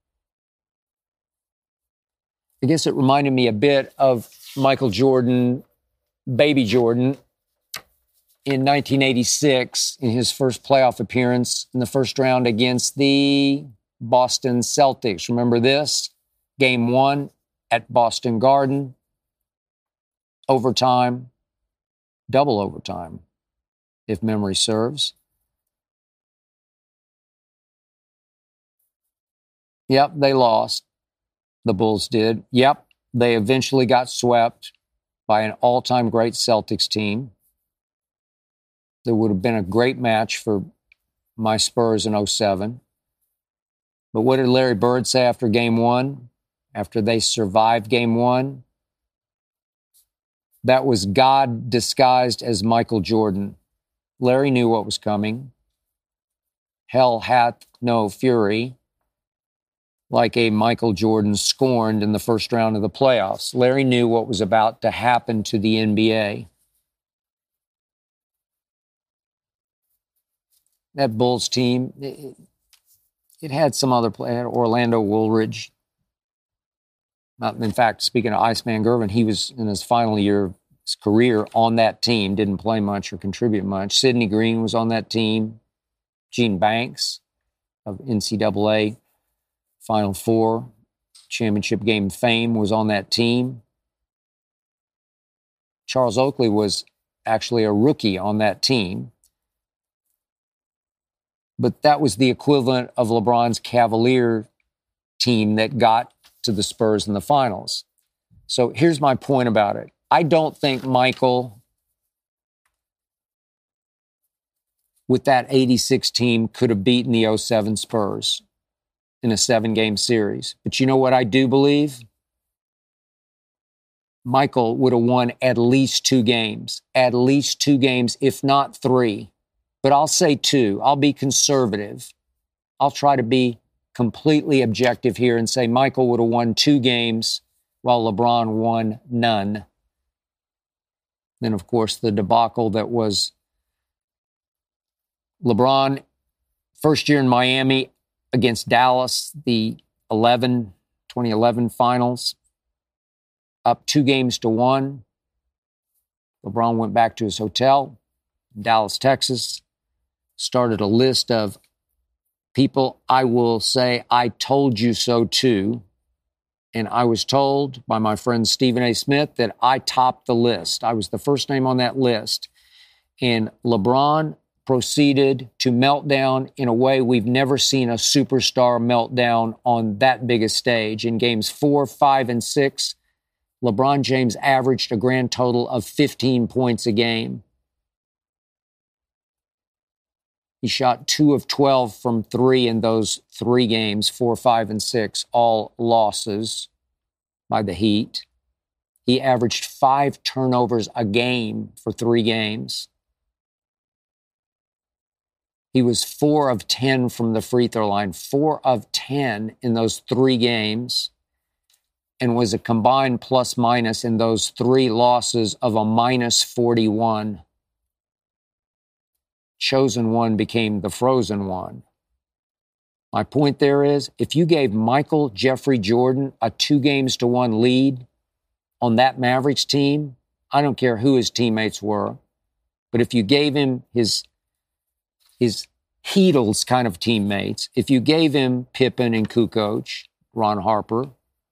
B: I guess it reminded me a bit of Michael Jordan, baby Jordan, in nineteen eighty-six in his first playoff appearance in the first round against the Boston Celtics. Remember this? Game one at Boston Garden. Overtime. Double overtime, if memory serves. Yep, they lost. The Bulls did. Yep, they eventually got swept by an all-time great Celtics team. There would have been a great match for my Spurs in oh seven. But what did Larry Bird say after game one? After they survived game one? That was God disguised as Michael Jordan. Larry knew what was coming. Hell hath no fury, like a Michael Jordan scorned in the first round of the playoffs. Larry knew what was about to happen to the N B A. That Bulls team, it, it had some other players. Orlando Woolridge. Not, in fact, speaking of Iceman Gervin, he was in his final year of his career on that team, didn't play much or contribute much. Sidney Green was on that team. Gene Banks of N C double A Final Four championship game fame was on that team. Charles Oakley was actually a rookie on that team. But that was the equivalent of LeBron's Cavalier team that got to the Spurs in the finals. So here's my point about it. I don't think Michael, with that eighty-six team, could have beaten the oh seven Spurs in a seven-game series. But you know what I do believe? Michael would have won at least two games. At least two games, if not three. But I'll say two. I'll be conservative. I'll try to be completely objective here and say Michael would have won two games while LeBron won none. Then, of course, the debacle that was LeBron, first year in Miami against Dallas, the eleven, twenty eleven finals, up two games to one. LeBron went back to his hotel in Dallas, Texas, started a list of people I will say, I told you so too. And I was told by my friend Stephen A. Smith that I topped the list. I was the first name on that list. And LeBron proceeded to melt down in a way we've never seen a superstar melt down on that big a stage. In games four, five, and six, LeBron James averaged a grand total of fifteen points a game. He shot two of twelve from three in those three games, four, five, and six, all losses by the Heat. He averaged five turnovers a game for three games. He was four of ten from the free throw line, four of ten in those three games, and was a combined plus minus in those three losses of a minus forty-one. Chosen one became the frozen one. My point there is, if you gave Michael Jeffrey Jordan a two games to one lead on that Mavericks team, I don't care who his teammates were, but if you gave him his, his Heatles kind of teammates, if you gave him Pippen and Kukoc, Ron Harper,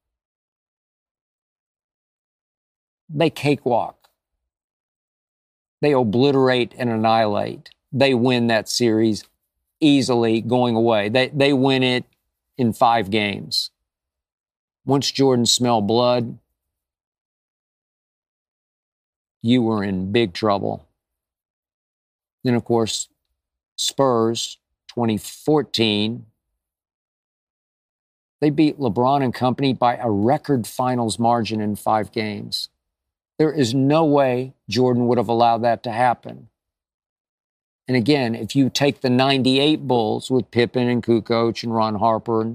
B: they cakewalk. They obliterate and annihilate. They win that series easily going away. They they win it in five games. Once Jordan smelled blood, you were in big trouble. Then, of course, Spurs, twenty fourteen. They beat LeBron and company by a record finals margin in five games. There is no way Jordan would have allowed that to happen. And again, if you take the ninety-eight Bulls with Pippen and Kukoc and Ron Harper and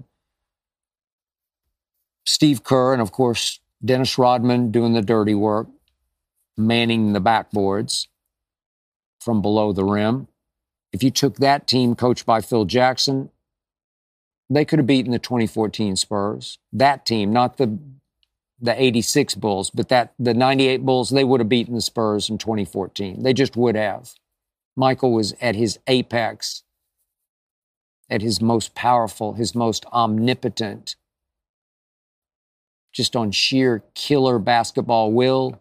B: Steve Kerr and, of course, Dennis Rodman doing the dirty work, manning the backboards from below the rim. If you took that team coached by Phil Jackson, they could have beaten the twenty fourteen Spurs. That team, not the the eighty-six Bulls, but that the ninety-eight Bulls, they would have beaten the Spurs in twenty fourteen. They just would have. Michael was at his apex, at his most powerful, his most omnipotent, just on sheer killer basketball will.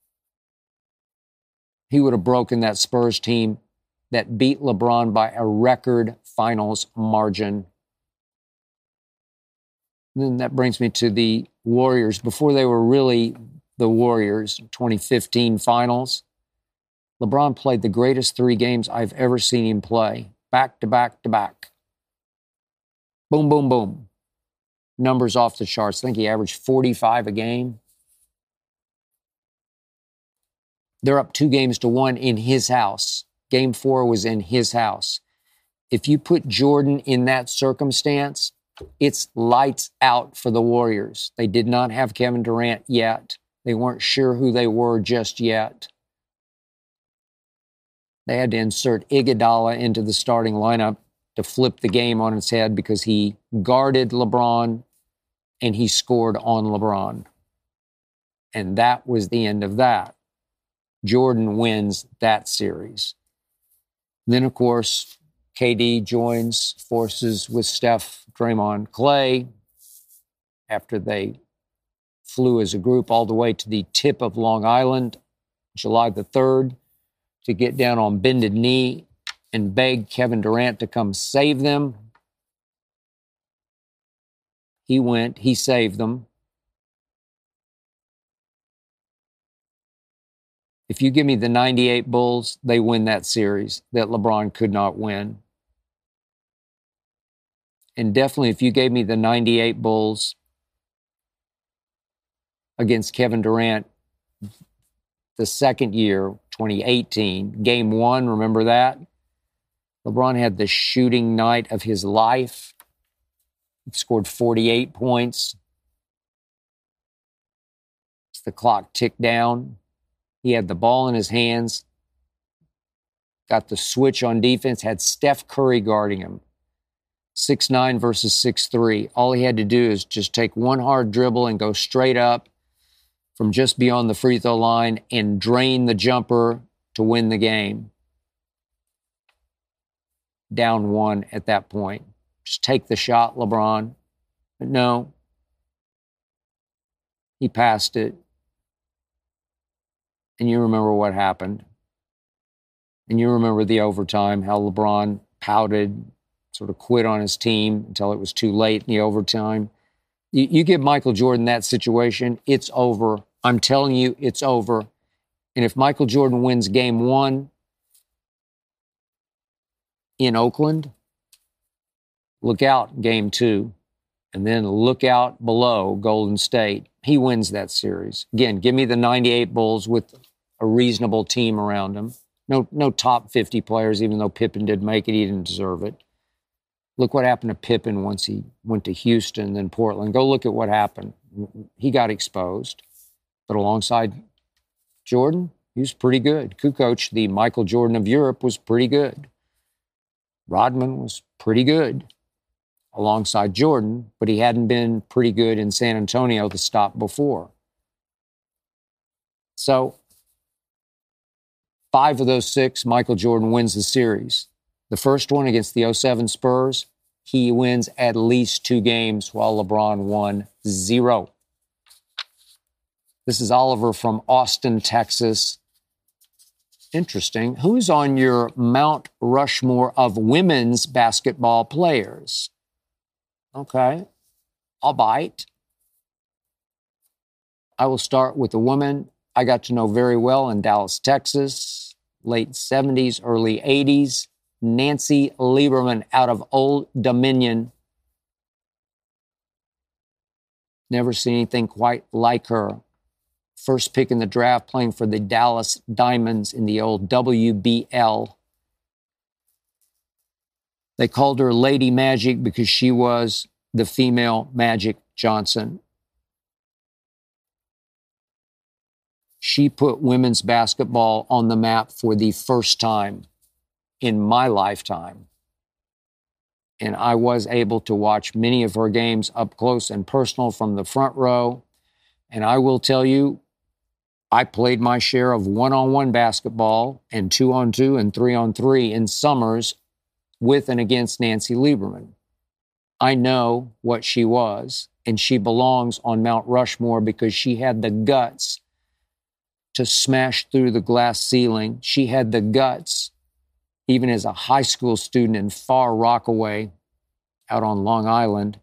B: He would have broken that Spurs team that beat LeBron by a record finals margin. And then that brings me to the Warriors. Before they were really the Warriors, twenty fifteen finals, LeBron played the greatest three games I've ever seen him play, back to back to back. Boom, boom, boom. Numbers off the charts. I think he averaged forty-five a game. They're up two games to one in his house. Game four was in his house. If you put Jordan in that circumstance, it's lights out for the Warriors. They did not have Kevin Durant yet. They weren't sure who they were just yet. They had to insert Iguodala into the starting lineup to flip the game on its head because he guarded LeBron and he scored on LeBron. And that was the end of that. Jordan wins that series. Then, of course, K D joins forces with Steph, Draymond, Clay after they flew as a group all the way to the tip of Long Island, July the third, to get down on bended knee and beg Kevin Durant to come save them. He went, he saved them. If you give me the ninety-eight Bulls, they win that series that LeBron could not win. And definitely if you gave me the ninety-eight Bulls against Kevin Durant the second year, twenty eighteen, game one, remember that? LeBron had the shooting night of his life. He scored forty-eight points. As the clock ticked down, he had the ball in his hands, got the switch on defense, had Steph Curry guarding him. six nine versus six three. All he had to do is just take one hard dribble and go straight up from just beyond the free throw line and drain the jumper to win the game. Down one at that point. Just take the shot, LeBron. But no, he passed it. And you remember what happened. And you remember the overtime, how LeBron pouted, sort of quit on his team until it was too late in the overtime. You, you give Michael Jordan that situation, it's over. I'm telling you, it's over. And if Michael Jordan wins game one in Oakland, look out game two. And then look out below Golden State. He wins that series. Again, give me the ninety-eight Bulls with a reasonable team around him. No, no top fifty players, even though Pippen did make it. He didn't deserve it. Look what happened to Pippen once he went to Houston, then Portland. Go look at what happened. He got exposed. But alongside Jordan, he was pretty good. Kukoc, the Michael Jordan of Europe, was pretty good. Rodman was pretty good alongside Jordan, but he hadn't been pretty good in San Antonio the stop before. So, five of those six, Michael Jordan wins the series. The first one against the oh seven Spurs, he wins at least two games while LeBron won zero. This is Oliver from Austin, Texas. Interesting. Who's on your Mount Rushmore of women's basketball players? Okay, I'll bite. I will start with a woman I got to know very well in Dallas, Texas, late seventies, early eighties, Nancy Lieberman out of Old Dominion. Never seen anything quite like her. First pick in the draft, playing for the Dallas Diamonds in the old W B L. They called her Lady Magic because she was the female Magic Johnson. She put women's basketball on the map for the first time in my lifetime. And I was able to watch many of her games up close and personal from the front row. And I will tell you, I played my share of one-on-one basketball and two-on-two and three-on-three in summers with and against Nancy Lieberman. I know what she was, and she belongs on Mount Rushmore because she had the guts to smash through the glass ceiling. She had the guts, even as a high school student in Far Rockaway out on Long Island,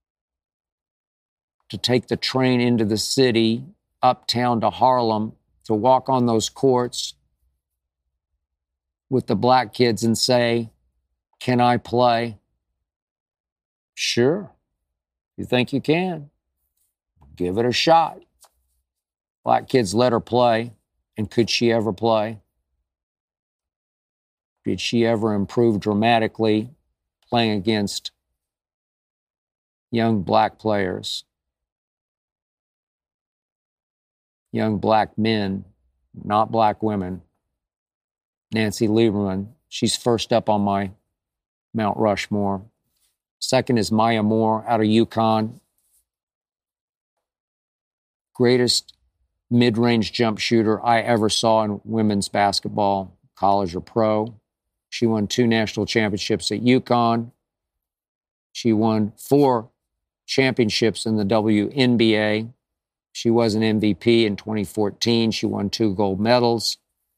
B: to take the train into the city, uptown to Harlem, to walk on those courts with the black kids and say, "Can I play?" Sure. You think you can? Give it a shot. Black kids let her play. And could she ever play? Did she ever improve dramatically playing against young black players? Young black men, not black women. Nancy Lieberman, she's first up on my Mount Rushmore. Second is Maya Moore out of UConn. Greatest mid-range jump shooter I ever saw in women's basketball, college or pro. She won two national championships at UConn. She won four championships in the W N B A. She was an M V P in twenty fourteen. She won two gold medals.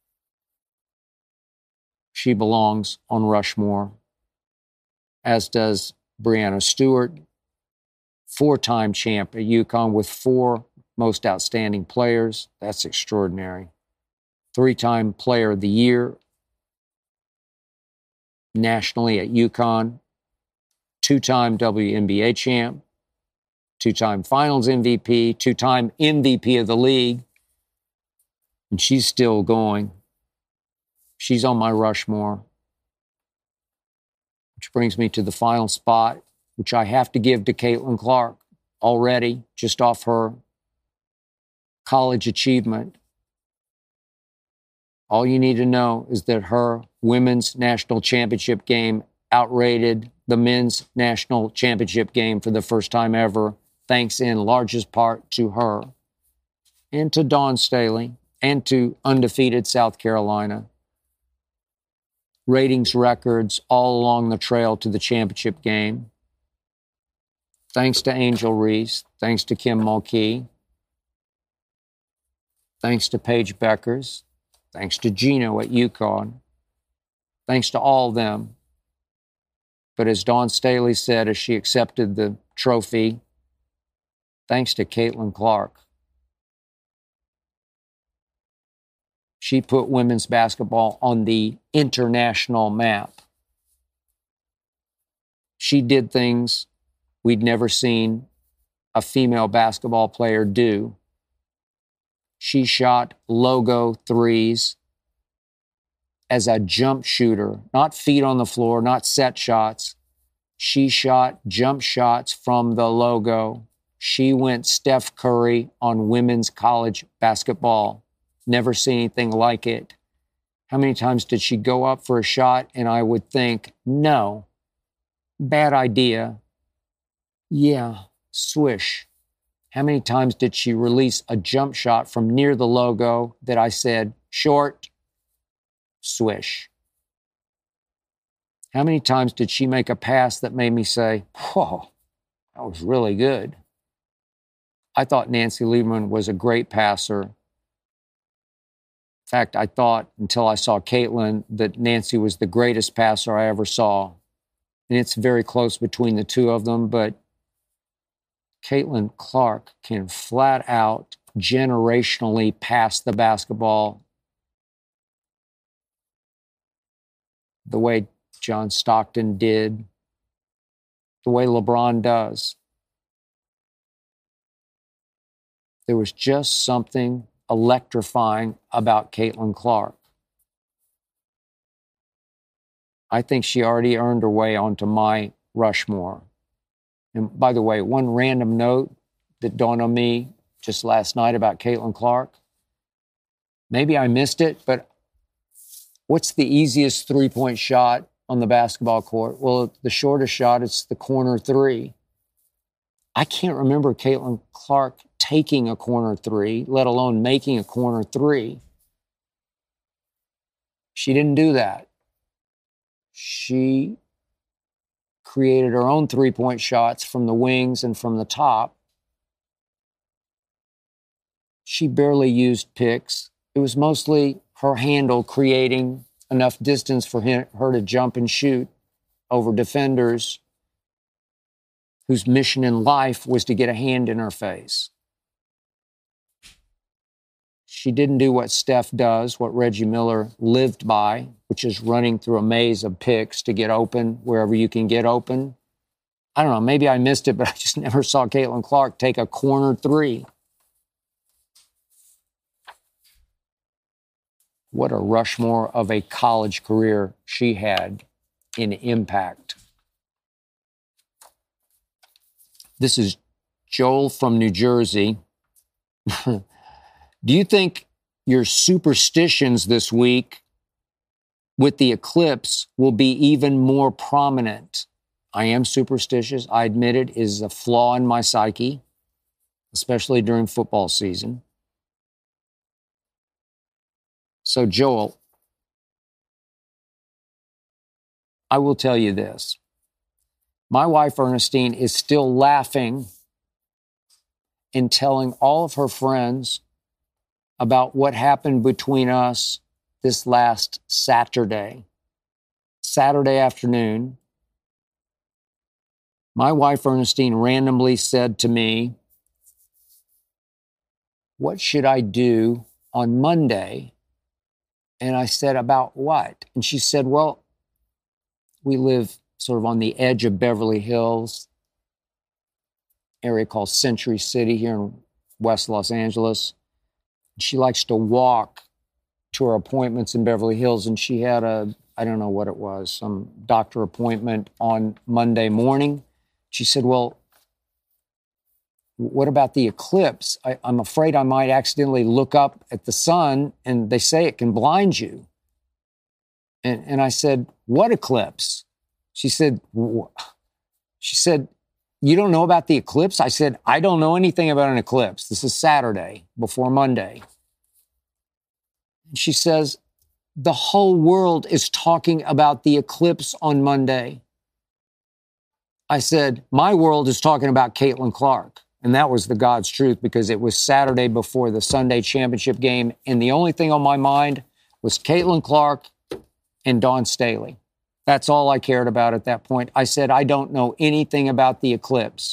B: She belongs on Rushmore, as does Breanna Stewart, four-time champ at UConn with four most outstanding players. That's extraordinary. Three-time player of the year nationally at UConn, two-time W N B A champ, two-time finals M V P, two-time M V P of the league, and she's still going. She's on my Rushmore. Which brings me to the final spot, which I have to give to Caitlin Clark already, just off her college achievement. All you need to know is that her women's national championship game outrated the men's national championship game for the first time ever, thanks in largest part to her and to Dawn Staley and to undefeated South Carolina. Ratings records all along the trail to the championship game. Thanks to Angel Reese, thanks to Kim Mulkey, thanks to Paige Beckers, thanks to Gino at UConn, thanks to all of them. But as Dawn Staley said as she accepted the trophy, thanks to Caitlin Clark. She put women's basketball on the international map. She did things we'd never seen a female basketball player do. She shot logo threes as a jump shooter, not feet on the floor, not set shots. She shot jump shots from the logo. She went Steph Curry on women's college basketball. Never seen anything like it. How many times did she go up for a shot and I would think, no, bad idea. Yeah, swish. How many times did she release a jump shot from near the logo that I said, short, swish? How many times did she make a pass that made me say, whoa, that was really good? I thought Nancy Lieberman was a great passer. In fact, I thought until I saw Caitlin that Nancy was the greatest passer I ever saw. And it's very close between the two of them, but Caitlin Clark can flat out generationally pass the basketball the way John Stockton did, the way LeBron does. There was just something electrifying about Caitlin Clark. I think she already earned her way onto my Rushmore. And by the way, one random note that dawned on me just last night about Caitlin Clark. Maybe I missed it, but what's the easiest three-point shot on the basketball court? Well, the shortest shot, it's the corner three. I can't remember Caitlin Clark taking a corner three, let alone making a corner three. She didn't do that. She created her own three-point shots from the wings and from the top. She barely used picks. It was mostly her handle creating enough distance for him, her to jump and shoot over defenders whose mission in life was to get a hand in her face. She didn't do what Steph does, what Reggie Miller lived by, which is running through a maze of picks to get open wherever you can get open. I don't know, maybe I missed it, but I just never saw Caitlin Clark take a corner three. What a Rushmore of a college career she had in impact. This is Joel from New Jersey. Do you think your superstitions this week with the eclipse will be even more prominent? I am superstitious. I admit it is a flaw in my psyche, especially during football season. So, Joel, I will tell you this. My wife, Ernestine, is still laughing and telling all of her friends about what happened between us this last Saturday. Saturday afternoon, my wife, Ernestine, randomly said to me, "What should I do on Monday?" And I said, "About what?" And she said, "Well, we live sort of on the edge of Beverly Hills, area called Century City here in West Los Angeles. She likes to walk to her appointments in Beverly Hills, and she had a, I don't know what it was, some doctor appointment on Monday morning. She said, "Well, what about the eclipse? I, I'm afraid I might accidentally look up at the sun, and they say it can blind you." And, and I said, "What eclipse?" She said, she said, "You don't know about the eclipse?" I said, "I don't know anything about an eclipse. This is Saturday before Monday." And she says, "The whole world is talking about the eclipse on Monday." I said, "My world is talking about Caitlin Clark." And that was the God's truth, because it was Saturday before the Sunday championship game. And the only thing on my mind was Caitlin Clark and Dawn Staley. That's all I cared about at that point. I said, "I don't know anything about the eclipse."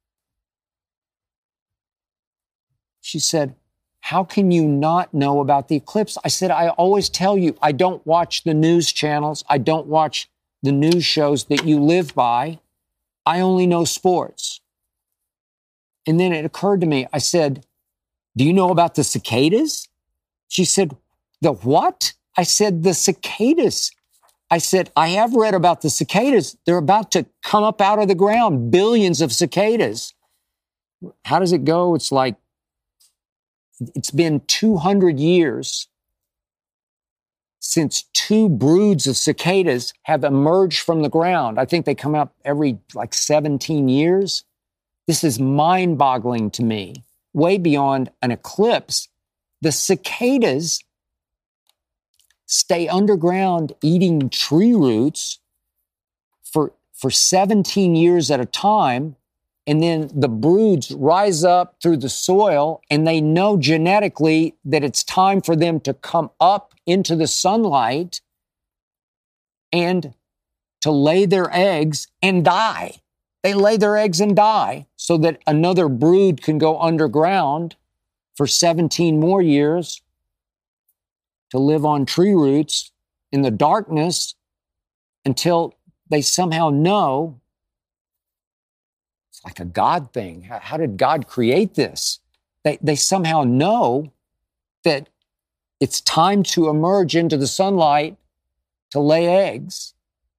B: She said, "How can you not know about the eclipse?" I said, "I always tell you, I don't watch the news channels. I don't watch the news shows that you live by. I only know sports." And then it occurred to me, I said, "Do you know about the cicadas?" She said, "The what?" I said, "The cicadas." I said, "I have read about the cicadas. They're about to come up out of the ground, billions of cicadas." How does it go? It's like, it's been two hundred years since two broods of cicadas have emerged from the ground. I think they come up every like seventeen years. This is mind-boggling to me, way beyond an eclipse. The cicadas stay underground eating tree roots for, for seventeen years at a time, and then the broods rise up through the soil, and they know genetically that it's time for them to come up into the sunlight and to lay their eggs and die. They lay their eggs and die so that another brood can go underground for seventeen more years to live on tree roots in the darkness until they somehow know. It's like a God thing. How, how did God create this? They, they somehow know that it's time to emerge into the sunlight to lay eggs.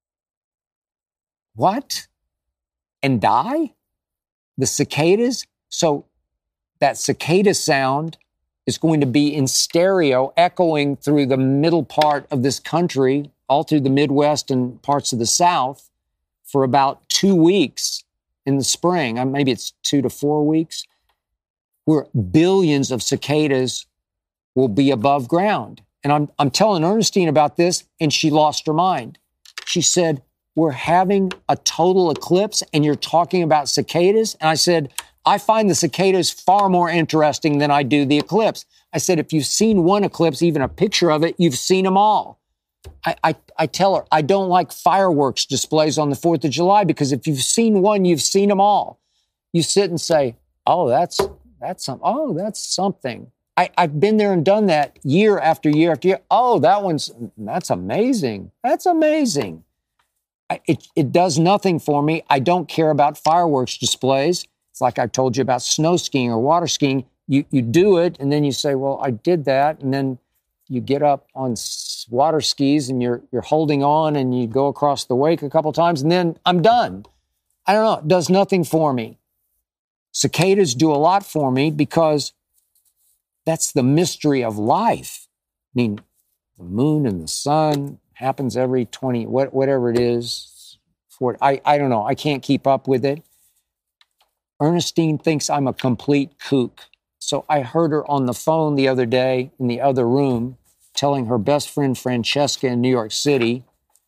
B: What? And die? The cicadas? So that cicada sound is going to be in stereo, echoing through the middle part of this country, all through the Midwest and parts of the South, for about two weeks in the spring. Maybe it's two to four weeks, where billions of cicadas will be above ground. And I'm, I'm telling Ernestine about this, and she lost her mind. She said, we're having a total eclipse, and you're talking about cicadas? And I said, I find the cicadas far more interesting than I do the eclipse. I said, if you've seen one eclipse, even a picture of it, you've seen them all. I, I, I tell her, I don't like fireworks displays on the fourth of July, because if you've seen one, you've seen them all. You sit and say, oh, that's that's some, oh, that's something. I, I've been there and done that year after year after year. Oh, that one's, that's amazing. That's amazing. I, it, it does nothing for me. I don't care about fireworks displays. It's like I told you about snow skiing or water skiing. You, you do it, and then you say, well, I did that. And then you get up on water skis, and you're you're holding on, and you go across the wake a couple times, and then I'm done. I don't know. It does nothing for me. Cicadas do a lot for me, because that's the mystery of life. I mean, the moon and the sun happens every twenty, what, whatever it is. For I, I don't know. I can't keep up with it. Ernestine thinks I'm a complete kook. So I heard her on the phone the other day in the other room telling her best friend Francesca in New York City,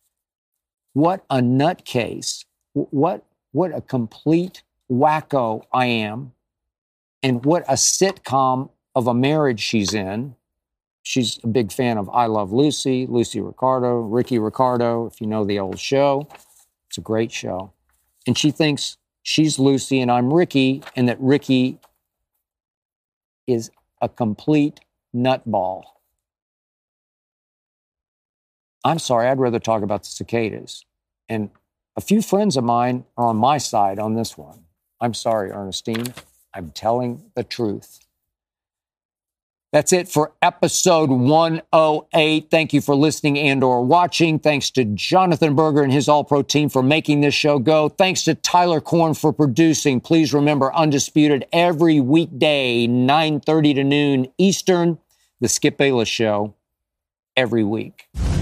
B: what a nutcase, what, what a complete wacko I am, and what a sitcom of a marriage she's in. She's a big fan of I Love Lucy, Lucy Ricardo, Ricky Ricardo, if you know the old show. It's a great show. And she thinks she's Lucy and I'm Ricky, and that Ricky is a complete nutball. I'm sorry, I'd rather talk about the cicadas. And a few friends of mine are on my side on this one. I'm sorry, Ernestine. I'm telling the truth. That's it for episode one oh eight. Thank you for listening and or watching. Thanks to Jonathan Berger and his All-Pro team for making this show go. Thanks to Tyler Korn for producing. Please remember, Undisputed every weekday, nine thirty to noon Eastern. The Skip Bayless Show every week.